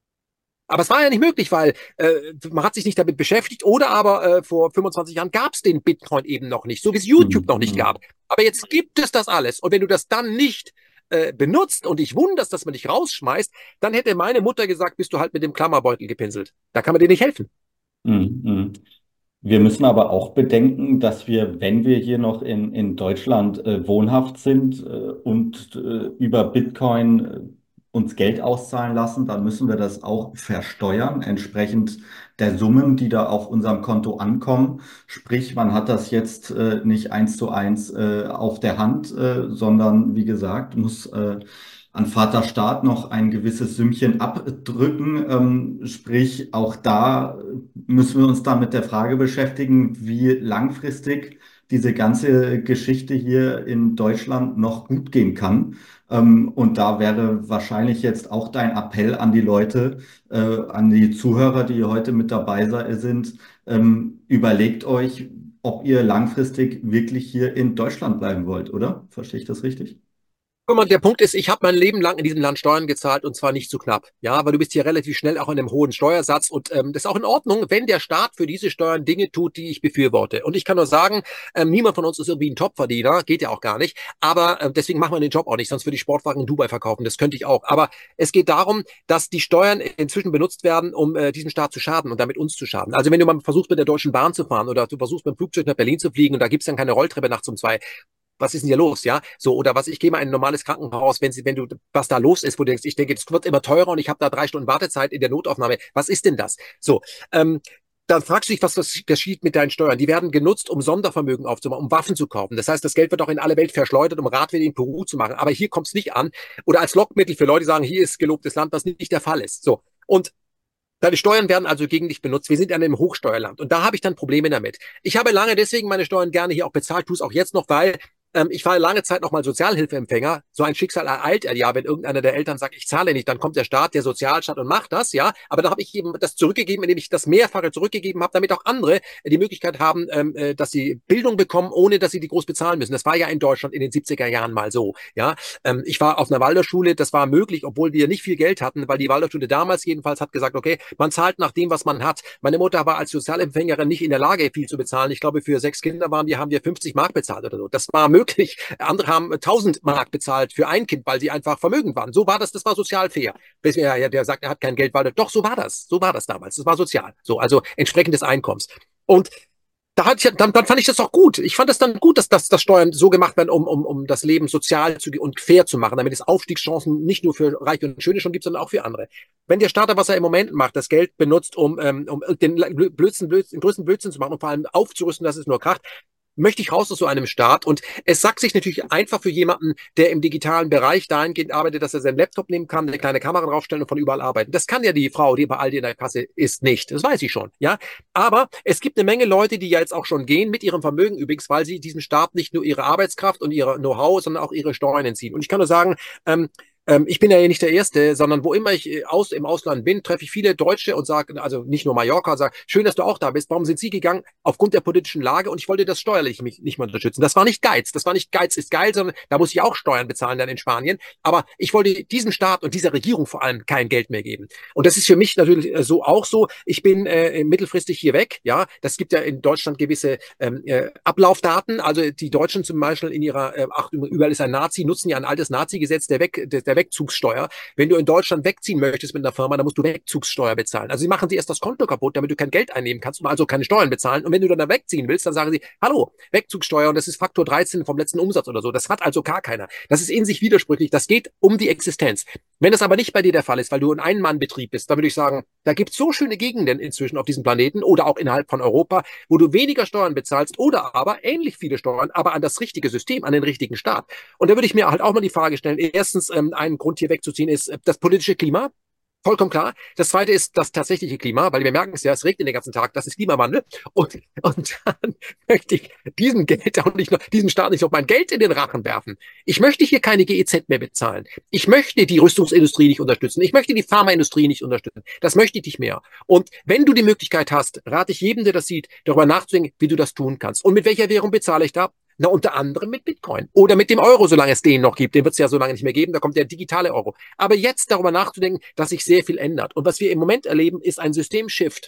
Aber es war ja nicht möglich, weil äh, man hat sich nicht damit beschäftigt oder aber äh, vor fünfundzwanzig Jahren gab es den Bitcoin eben noch nicht, so wie es YouTube Mhm. noch nicht gab. Aber jetzt gibt es das alles. Und wenn du das dann nicht äh, benutzt und dich wunderst, dass man dich rausschmeißt, dann hätte meine Mutter gesagt, bist du halt mit dem Klammerbeutel gepinselt. Da kann man dir nicht helfen. Mhm. Mhm. Wir müssen aber auch bedenken, dass wir, wenn wir hier noch in, in Deutschland äh, wohnhaft sind äh, und äh, über Bitcoin äh, uns Geld auszahlen lassen, dann müssen wir das auch versteuern, entsprechend der Summen, die da auf unserem Konto ankommen. Sprich, man hat das jetzt äh, nicht eins zu eins äh, auf der Hand, äh, sondern wie gesagt, muss äh, an Vater Staat noch ein gewisses Sümmchen abdrücken. Ähm, sprich, auch da müssen wir uns dann mit der Frage beschäftigen, wie langfristig diese ganze Geschichte hier in Deutschland noch gut gehen kann. Ähm, und da wäre wahrscheinlich jetzt auch dein Appell an die Leute, äh, an die Zuhörer, die heute mit dabei sei- sind, ähm, überlegt euch, ob ihr langfristig wirklich hier in Deutschland bleiben wollt, oder? Verstehe ich das richtig? Guck mal, der Punkt ist, ich habe mein Leben lang in diesem Land Steuern gezahlt und zwar nicht zu knapp. Ja, weil du bist hier relativ schnell auch in einem hohen Steuersatz und ähm, das ist auch in Ordnung, wenn der Staat für diese Steuern Dinge tut, die ich befürworte. Und ich kann nur sagen, ähm, niemand von uns ist irgendwie ein Topverdiener, geht ja auch gar nicht. Aber äh, deswegen macht man den Job auch nicht, sonst würde ich Sportwagen in Dubai verkaufen. Das könnte ich auch. Aber es geht darum, dass die Steuern inzwischen benutzt werden, um äh, diesem Staat zu schaden und damit uns zu schaden. Also wenn du mal versuchst, mit der Deutschen Bahn zu fahren oder du versuchst, mit dem Flugzeug nach Berlin zu fliegen und da gibt's dann keine Rolltreppe nachts um zwei, was ist denn hier los, ja? So, oder was, ich gehe mal in ein normales Krankenhaus, wenn sie, wenn du, was da los ist, wo du denkst, ich denke, es wird immer teurer und ich habe da drei Stunden Wartezeit in der Notaufnahme. Was ist denn das? So, ähm, dann fragst du dich, was geschieht mit deinen Steuern. Die werden genutzt, um Sondervermögen aufzubauen, um Waffen zu kaufen. Das heißt, das Geld wird auch in alle Welt verschleudert, um Radwege in Peru zu machen. Aber hier kommt es nicht an. Oder als Lockmittel für Leute, die sagen, hier ist gelobtes Land, was nicht der Fall ist. So. Und deine Steuern werden also gegen dich benutzt. Wir sind in einem Hochsteuerland. Und da habe ich dann Probleme damit. Ich habe lange deswegen meine Steuern gerne hier auch bezahlt, tue es auch jetzt noch, weil ähm, ich war lange Zeit noch mal Sozialhilfeempfänger. So ein Schicksal ereilt er ja, wenn irgendeiner der Eltern sagt, ich zahle nicht, dann kommt der Staat, der Sozialstaat und macht das, ja. Aber da habe ich eben das zurückgegeben, indem ich das Mehrfache zurückgegeben habe, damit auch andere die Möglichkeit haben, ähm, äh, dass sie Bildung bekommen, ohne dass sie die groß bezahlen müssen. Das war ja in Deutschland in den siebziger Jahren mal so, ja. Ähm, ich war auf einer Waldorfschule, das war möglich, obwohl wir nicht viel Geld hatten, weil die Waldorfschule damals jedenfalls hat gesagt, okay, man zahlt nach dem, was man hat. Meine Mutter war als Sozialempfängerin nicht in der Lage, viel zu bezahlen. Ich glaube, für sechs Kinder waren wir, haben wir fünfzig Mark bezahlt oder so. Das war möglich. Andere haben tausend Mark bezahlt für ein Kind, weil sie einfach vermögend waren. So war das, das war sozial fair. Bis mir ja, der sagt, er hat kein Geld, weil doch, so war das. So war das damals. Das war sozial. So, also entsprechend des Einkommens. Und da hatte ich, dann, dann fand ich das auch gut. Ich fand es dann gut, dass, dass, dass Steuern so gemacht werden, um, um, um das Leben sozial zu, und fair zu machen, damit es Aufstiegschancen nicht nur für Reiche und Schöne schon gibt, sondern auch für andere. Wenn der Staat, was er im Moment macht, das Geld benutzt, um, um den Blödsinn, Blödsinn, den größten Blödsinn zu machen und vor allem aufzurüsten, dass es nur kracht, möchte ich raus aus so einem Staat. Und es sagt sich natürlich einfach für jemanden, der im digitalen Bereich dahingehend arbeitet, dass er seinen Laptop nehmen kann, eine kleine Kamera draufstellen und von überall arbeiten. Das kann ja die Frau, die bei Aldi in der Kasse ist, nicht. Das weiß ich schon, ja. Aber es gibt eine Menge Leute, die ja jetzt auch schon gehen, mit ihrem Vermögen übrigens, weil sie diesem Staat nicht nur ihre Arbeitskraft und ihre Know-how, sondern auch ihre Steuern entziehen. Und ich kann nur sagen, ähm, Ähm, ich bin ja nicht der Erste, sondern wo immer ich aus, im Ausland bin, treffe ich viele Deutsche und sage, also nicht nur Mallorca, sage, schön, dass du auch da bist. Warum sind Sie gegangen? Aufgrund der politischen Lage und ich wollte das steuerlich mich nicht mehr unterstützen. Das war nicht Geiz. Das war nicht Geiz ist geil, sondern da muss ich auch Steuern bezahlen dann in Spanien. Aber ich wollte diesem Staat und dieser Regierung vor allem kein Geld mehr geben. Und das ist für mich natürlich so auch so. Ich bin äh, mittelfristig hier weg. Ja, das gibt ja in Deutschland gewisse ähm, äh, Ablaufdaten. Also die Deutschen zum Beispiel in ihrer, äh, ach, überall ist ein Nazi, nutzen ja ein altes Nazi-Gesetz, der weg, der, der Wegzugssteuer. Wenn du in Deutschland wegziehen möchtest mit einer Firma, dann musst du Wegzugssteuer bezahlen. Also sie machen sie erst das Konto kaputt, damit du kein Geld einnehmen kannst und also keine Steuern bezahlen. Und wenn du dann da wegziehen willst, dann sagen sie, hallo, Wegzugssteuer und das ist Faktor dreizehn vom letzten Umsatz oder so. Das hat also gar keiner. Das ist in sich widersprüchlich. Das geht um die Existenz. Wenn das aber nicht bei dir der Fall ist, weil du ein Ein-Mann-Betrieb bist, dann würde ich sagen, da gibt es so schöne Gegenden inzwischen auf diesem Planeten oder auch innerhalb von Europa, wo du weniger Steuern bezahlst oder aber ähnlich viele Steuern, aber an das richtige System, an den richtigen Staat. Und da würde ich mir halt auch mal die Frage stellen, erstens, ähm, einen Grund hier wegzuziehen ist äh, das politische Klima. Vollkommen klar. Das zweite ist das tatsächliche Klima, weil wir merken es ja, es regnet den ganzen Tag, das ist Klimawandel. Und, und dann möchte ich diesem Geld auch nicht noch, diesem Staat nicht noch mein Geld in den Rachen werfen. Ich möchte hier keine G E Z mehr bezahlen. Ich möchte die Rüstungsindustrie nicht unterstützen. Ich möchte die Pharmaindustrie nicht unterstützen. Das möchte ich nicht mehr. Und wenn du die Möglichkeit hast, rate ich jedem, der das sieht, darüber nachzudenken, wie du das tun kannst. Und mit welcher Währung bezahle ich da? Na, unter anderem mit Bitcoin oder mit dem Euro, solange es den noch gibt. Den wird es ja so lange nicht mehr geben, da kommt der digitale Euro. Aber jetzt darüber nachzudenken, dass sich sehr viel ändert. Und was wir im Moment erleben, ist ein Systemshift.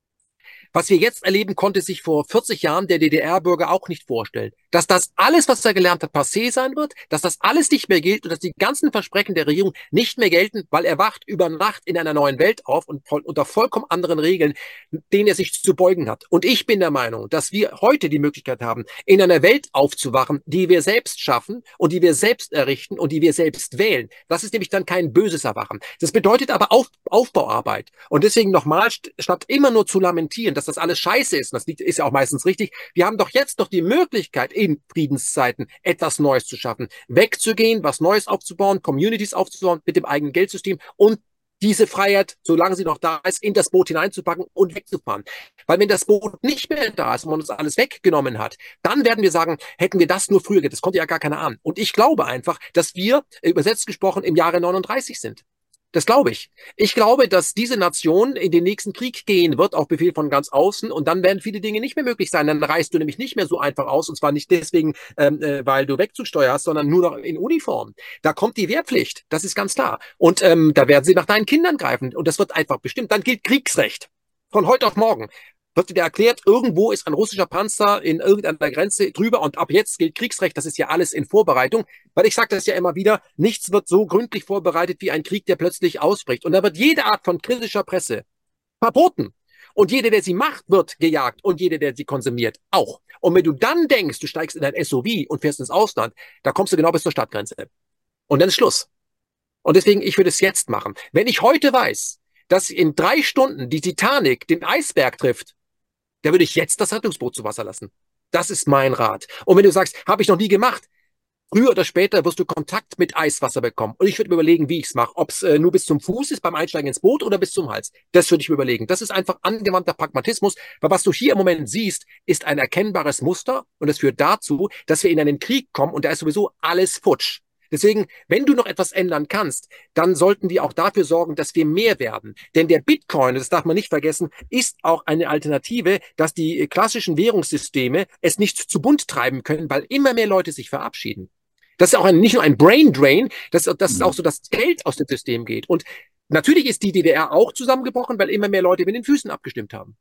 Was wir jetzt erleben, konnte sich vor vierzig Jahren der D D R-Bürger auch nicht vorstellen. Dass das alles, was er gelernt hat, passé sein wird, dass das alles nicht mehr gilt und dass die ganzen Versprechen der Regierung nicht mehr gelten, weil er wacht über Nacht in einer neuen Welt auf und voll, unter vollkommen anderen Regeln, denen er sich zu beugen hat. Und ich bin der Meinung, dass wir heute die Möglichkeit haben, in einer Welt aufzuwachen, die wir selbst schaffen und die wir selbst errichten und die wir selbst wählen. Das ist nämlich dann kein böses Erwachen. Das bedeutet aber Auf, Aufbauarbeit. Und deswegen nochmal, statt immer nur zu lamentieren, dass das alles scheiße ist, und das ist ja auch meistens richtig, wir haben doch jetzt doch die Möglichkeit, in Friedenszeiten etwas Neues zu schaffen, wegzugehen, was Neues aufzubauen, Communities aufzubauen mit dem eigenen Geldsystem und diese Freiheit, solange sie noch da ist, in das Boot hineinzupacken und wegzufahren. Weil wenn das Boot nicht mehr da ist und man uns alles weggenommen hat, dann werden wir sagen, hätten wir das nur früher, das konnte ja gar keiner ahnen. Und ich glaube einfach, dass wir, übersetzt gesprochen, im Jahre neununddreißig sind. Das glaube ich. Ich glaube, dass diese Nation in den nächsten Krieg gehen wird, auf Befehl von ganz außen, und dann werden viele Dinge nicht mehr möglich sein. Dann reist du nämlich nicht mehr so einfach aus, und zwar nicht deswegen, ähm, äh, weil du Wegzugsteuer hast, sondern nur noch in Uniform. Da kommt die Wehrpflicht, das ist ganz klar. Und ähm, da werden sie nach deinen Kindern greifen, und das wird einfach bestimmt. Dann gilt Kriegsrecht. Von heute auf morgen wird dir erklärt, irgendwo ist ein russischer Panzer in irgendeiner Grenze drüber und ab jetzt gilt Kriegsrecht. Das ist ja alles in Vorbereitung, weil ich sage das ja immer wieder, nichts wird so gründlich vorbereitet wie ein Krieg, der plötzlich ausbricht. Und da wird jede Art von kritischer Presse verboten. Und jeder, der sie macht, wird gejagt, und jeder, der sie konsumiert, auch. Und wenn du dann denkst, du steigst in ein S U V und fährst ins Ausland, da kommst du genau bis zur Stadtgrenze. Und dann ist Schluss. Und deswegen, ich würde es jetzt machen. Wenn ich heute weiß, dass in drei Stunden die Titanic den Eisberg trifft, da würde ich jetzt das Rettungsboot zu Wasser lassen. Das ist mein Rat. Und wenn du sagst, habe ich noch nie gemacht, früher oder später wirst du Kontakt mit Eiswasser bekommen. Und ich würde mir überlegen, wie ich es mache. Ob es äh, nur bis zum Fuß ist beim Einsteigen ins Boot oder bis zum Hals. Das würde ich mir überlegen. Das ist einfach angewandter Pragmatismus. Weil was du hier im Moment siehst, ist ein erkennbares Muster. Und es führt dazu, dass wir in einen Krieg kommen und da ist sowieso alles futsch. Deswegen, wenn du noch etwas ändern kannst, dann sollten wir auch dafür sorgen, dass wir mehr werden. Denn der Bitcoin, das darf man nicht vergessen, ist auch eine Alternative, dass die klassischen Währungssysteme es nicht zu bunt treiben können, weil immer mehr Leute sich verabschieden. Das ist auch ein, nicht nur ein Brain Drain, das, das ist auch so, dass Geld aus dem System geht. Und natürlich ist die D D R auch zusammengebrochen, weil immer mehr Leute mit den Füßen abgestimmt haben.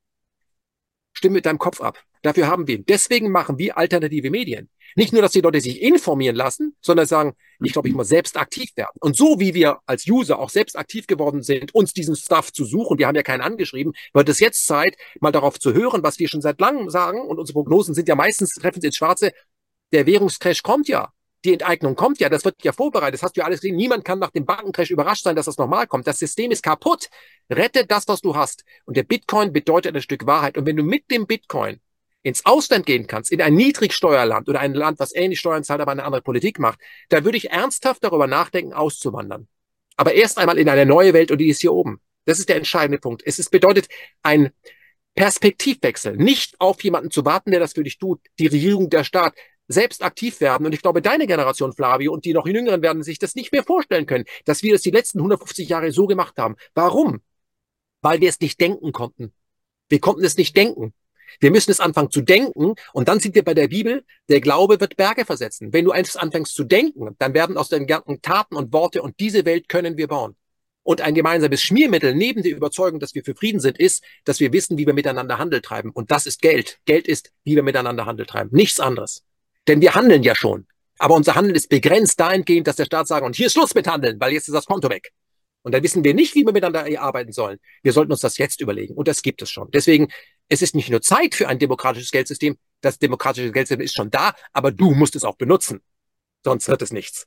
Stimm mit deinem Kopf ab. Dafür haben wir ihn. Deswegen machen wir alternative Medien. Nicht nur, dass die Leute sich informieren lassen, sondern sagen, ich glaube, ich muss selbst aktiv werden. Und so wie wir als User auch selbst aktiv geworden sind, uns diesen Stuff zu suchen, wir haben ja keinen angeschrieben, wird es jetzt Zeit, mal darauf zu hören, was wir schon seit langem sagen. Und unsere Prognosen sind ja meistens, treffen sie ins Schwarze, der Währungscrash kommt ja. Die Enteignung kommt ja, das wird ja vorbereitet, das hast du ja alles gesehen. Niemand kann nach dem Bankencrash überrascht sein, dass das nochmal kommt. Das System ist kaputt. Rette das, was du hast. Und der Bitcoin bedeutet ein Stück Wahrheit. Und wenn du mit dem Bitcoin ins Ausland gehen kannst, in ein Niedrigsteuerland oder ein Land, was ähnlich Steuern zahlt, aber eine andere Politik macht, dann würde ich ernsthaft darüber nachdenken, auszuwandern. Aber erst einmal in eine neue Welt, und die ist hier oben. Das ist der entscheidende Punkt. Es ist, bedeutet ein Perspektivwechsel. Nicht auf jemanden zu warten, der das für dich tut. Die Regierung, der Staat. Selbst aktiv werden. Und ich glaube, deine Generation, Flavio, und die noch Jüngeren werden sich das nicht mehr vorstellen können, dass wir das die letzten hundertfünfzig Jahre so gemacht haben. Warum? Weil wir es nicht denken konnten. Wir konnten es nicht denken. Wir müssen es anfangen zu denken, und dann sind wir bei der Bibel, der Glaube wird Berge versetzen. Wenn du eins anfängst zu denken, dann werden aus deinen Gedanken Taten und Worte, und diese Welt können wir bauen. Und ein gemeinsames Schmiermittel neben der Überzeugung, dass wir für Frieden sind, ist, dass wir wissen, wie wir miteinander Handel treiben. Und das ist Geld. Geld ist, wie wir miteinander Handel treiben. Nichts anderes. Denn wir handeln ja schon. Aber unser Handeln ist begrenzt dahingehend, dass der Staat sagt, und hier ist Schluss mit Handeln, weil jetzt ist das Konto weg. Und dann wissen wir nicht, wie wir miteinander arbeiten sollen. Wir sollten uns das jetzt überlegen. Und das gibt es schon. Deswegen, es ist nicht nur Zeit für ein demokratisches Geldsystem. Das demokratische Geldsystem ist schon da, aber du musst es auch benutzen. Sonst wird es nichts.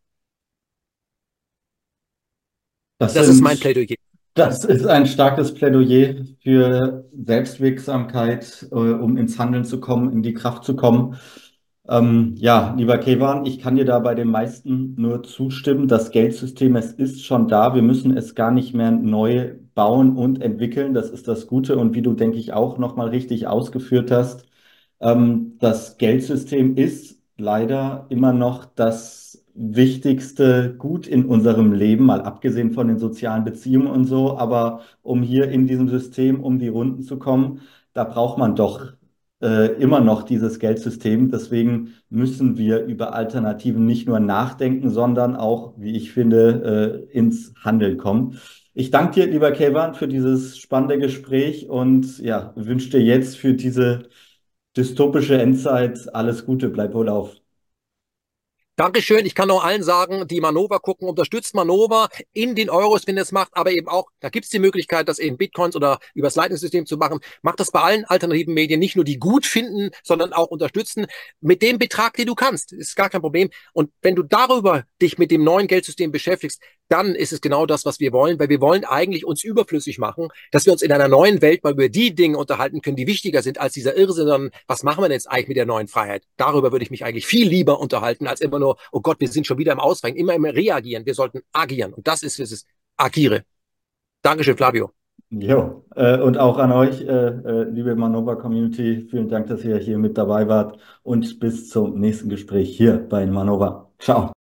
Das, das sind, ist mein Plädoyer. Das ist ein starkes Plädoyer für Selbstwirksamkeit, äh, um ins Handeln zu kommen, in die Kraft zu kommen. Ähm, ja, lieber Kevan, ich kann dir da bei den meisten nur zustimmen. Das Geldsystem, es ist schon da. Wir müssen es gar nicht mehr neu bauen und entwickeln. Das ist das Gute. Und wie du, denke ich, auch nochmal richtig ausgeführt hast, ähm, das Geldsystem ist leider immer noch das wichtigste Gut in unserem Leben, mal abgesehen von den sozialen Beziehungen und so. Aber um hier in diesem System um die Runden zu kommen, da braucht man doch äh, immer noch dieses Geldsystem. Deswegen müssen wir über Alternativen nicht nur nachdenken, sondern auch, wie ich finde, äh, ins Handeln kommen. Ich danke dir, lieber Kevan, für dieses spannende Gespräch und ja, wünsche dir jetzt für diese dystopische Endzeit alles Gute. Bleib wohl auf. Dankeschön. Ich kann auch allen sagen, die Manova gucken, unterstützt Manova in den Euros, wenn ihr es macht, aber eben auch, da gibt es die Möglichkeit, das eben Bitcoins oder übers Lightning-System zu machen. Macht das bei allen alternativen Medien, nicht nur die gut finden, sondern auch unterstützen mit dem Betrag, den du kannst. Ist gar kein Problem. Und wenn du darüber dich mit dem neuen Geldsystem beschäftigst, dann ist es genau das, was wir wollen, weil wir wollen eigentlich uns überflüssig machen, dass wir uns in einer neuen Welt mal über die Dinge unterhalten können, die wichtiger sind als dieser Irrsinn, sondern was machen wir denn jetzt eigentlich mit der neuen Freiheit? Darüber würde ich mich eigentlich viel lieber unterhalten, als immer nur, oh Gott, wir sind schon wieder im Ausweichen, immer im Reagieren. Wir sollten agieren. Und das ist es. Agiere. Dankeschön, Flavio. Jo, äh, und auch an euch, äh, äh, liebe Manova Community, vielen Dank, dass ihr hier mit dabei wart und bis zum nächsten Gespräch hier bei Manova. Ciao.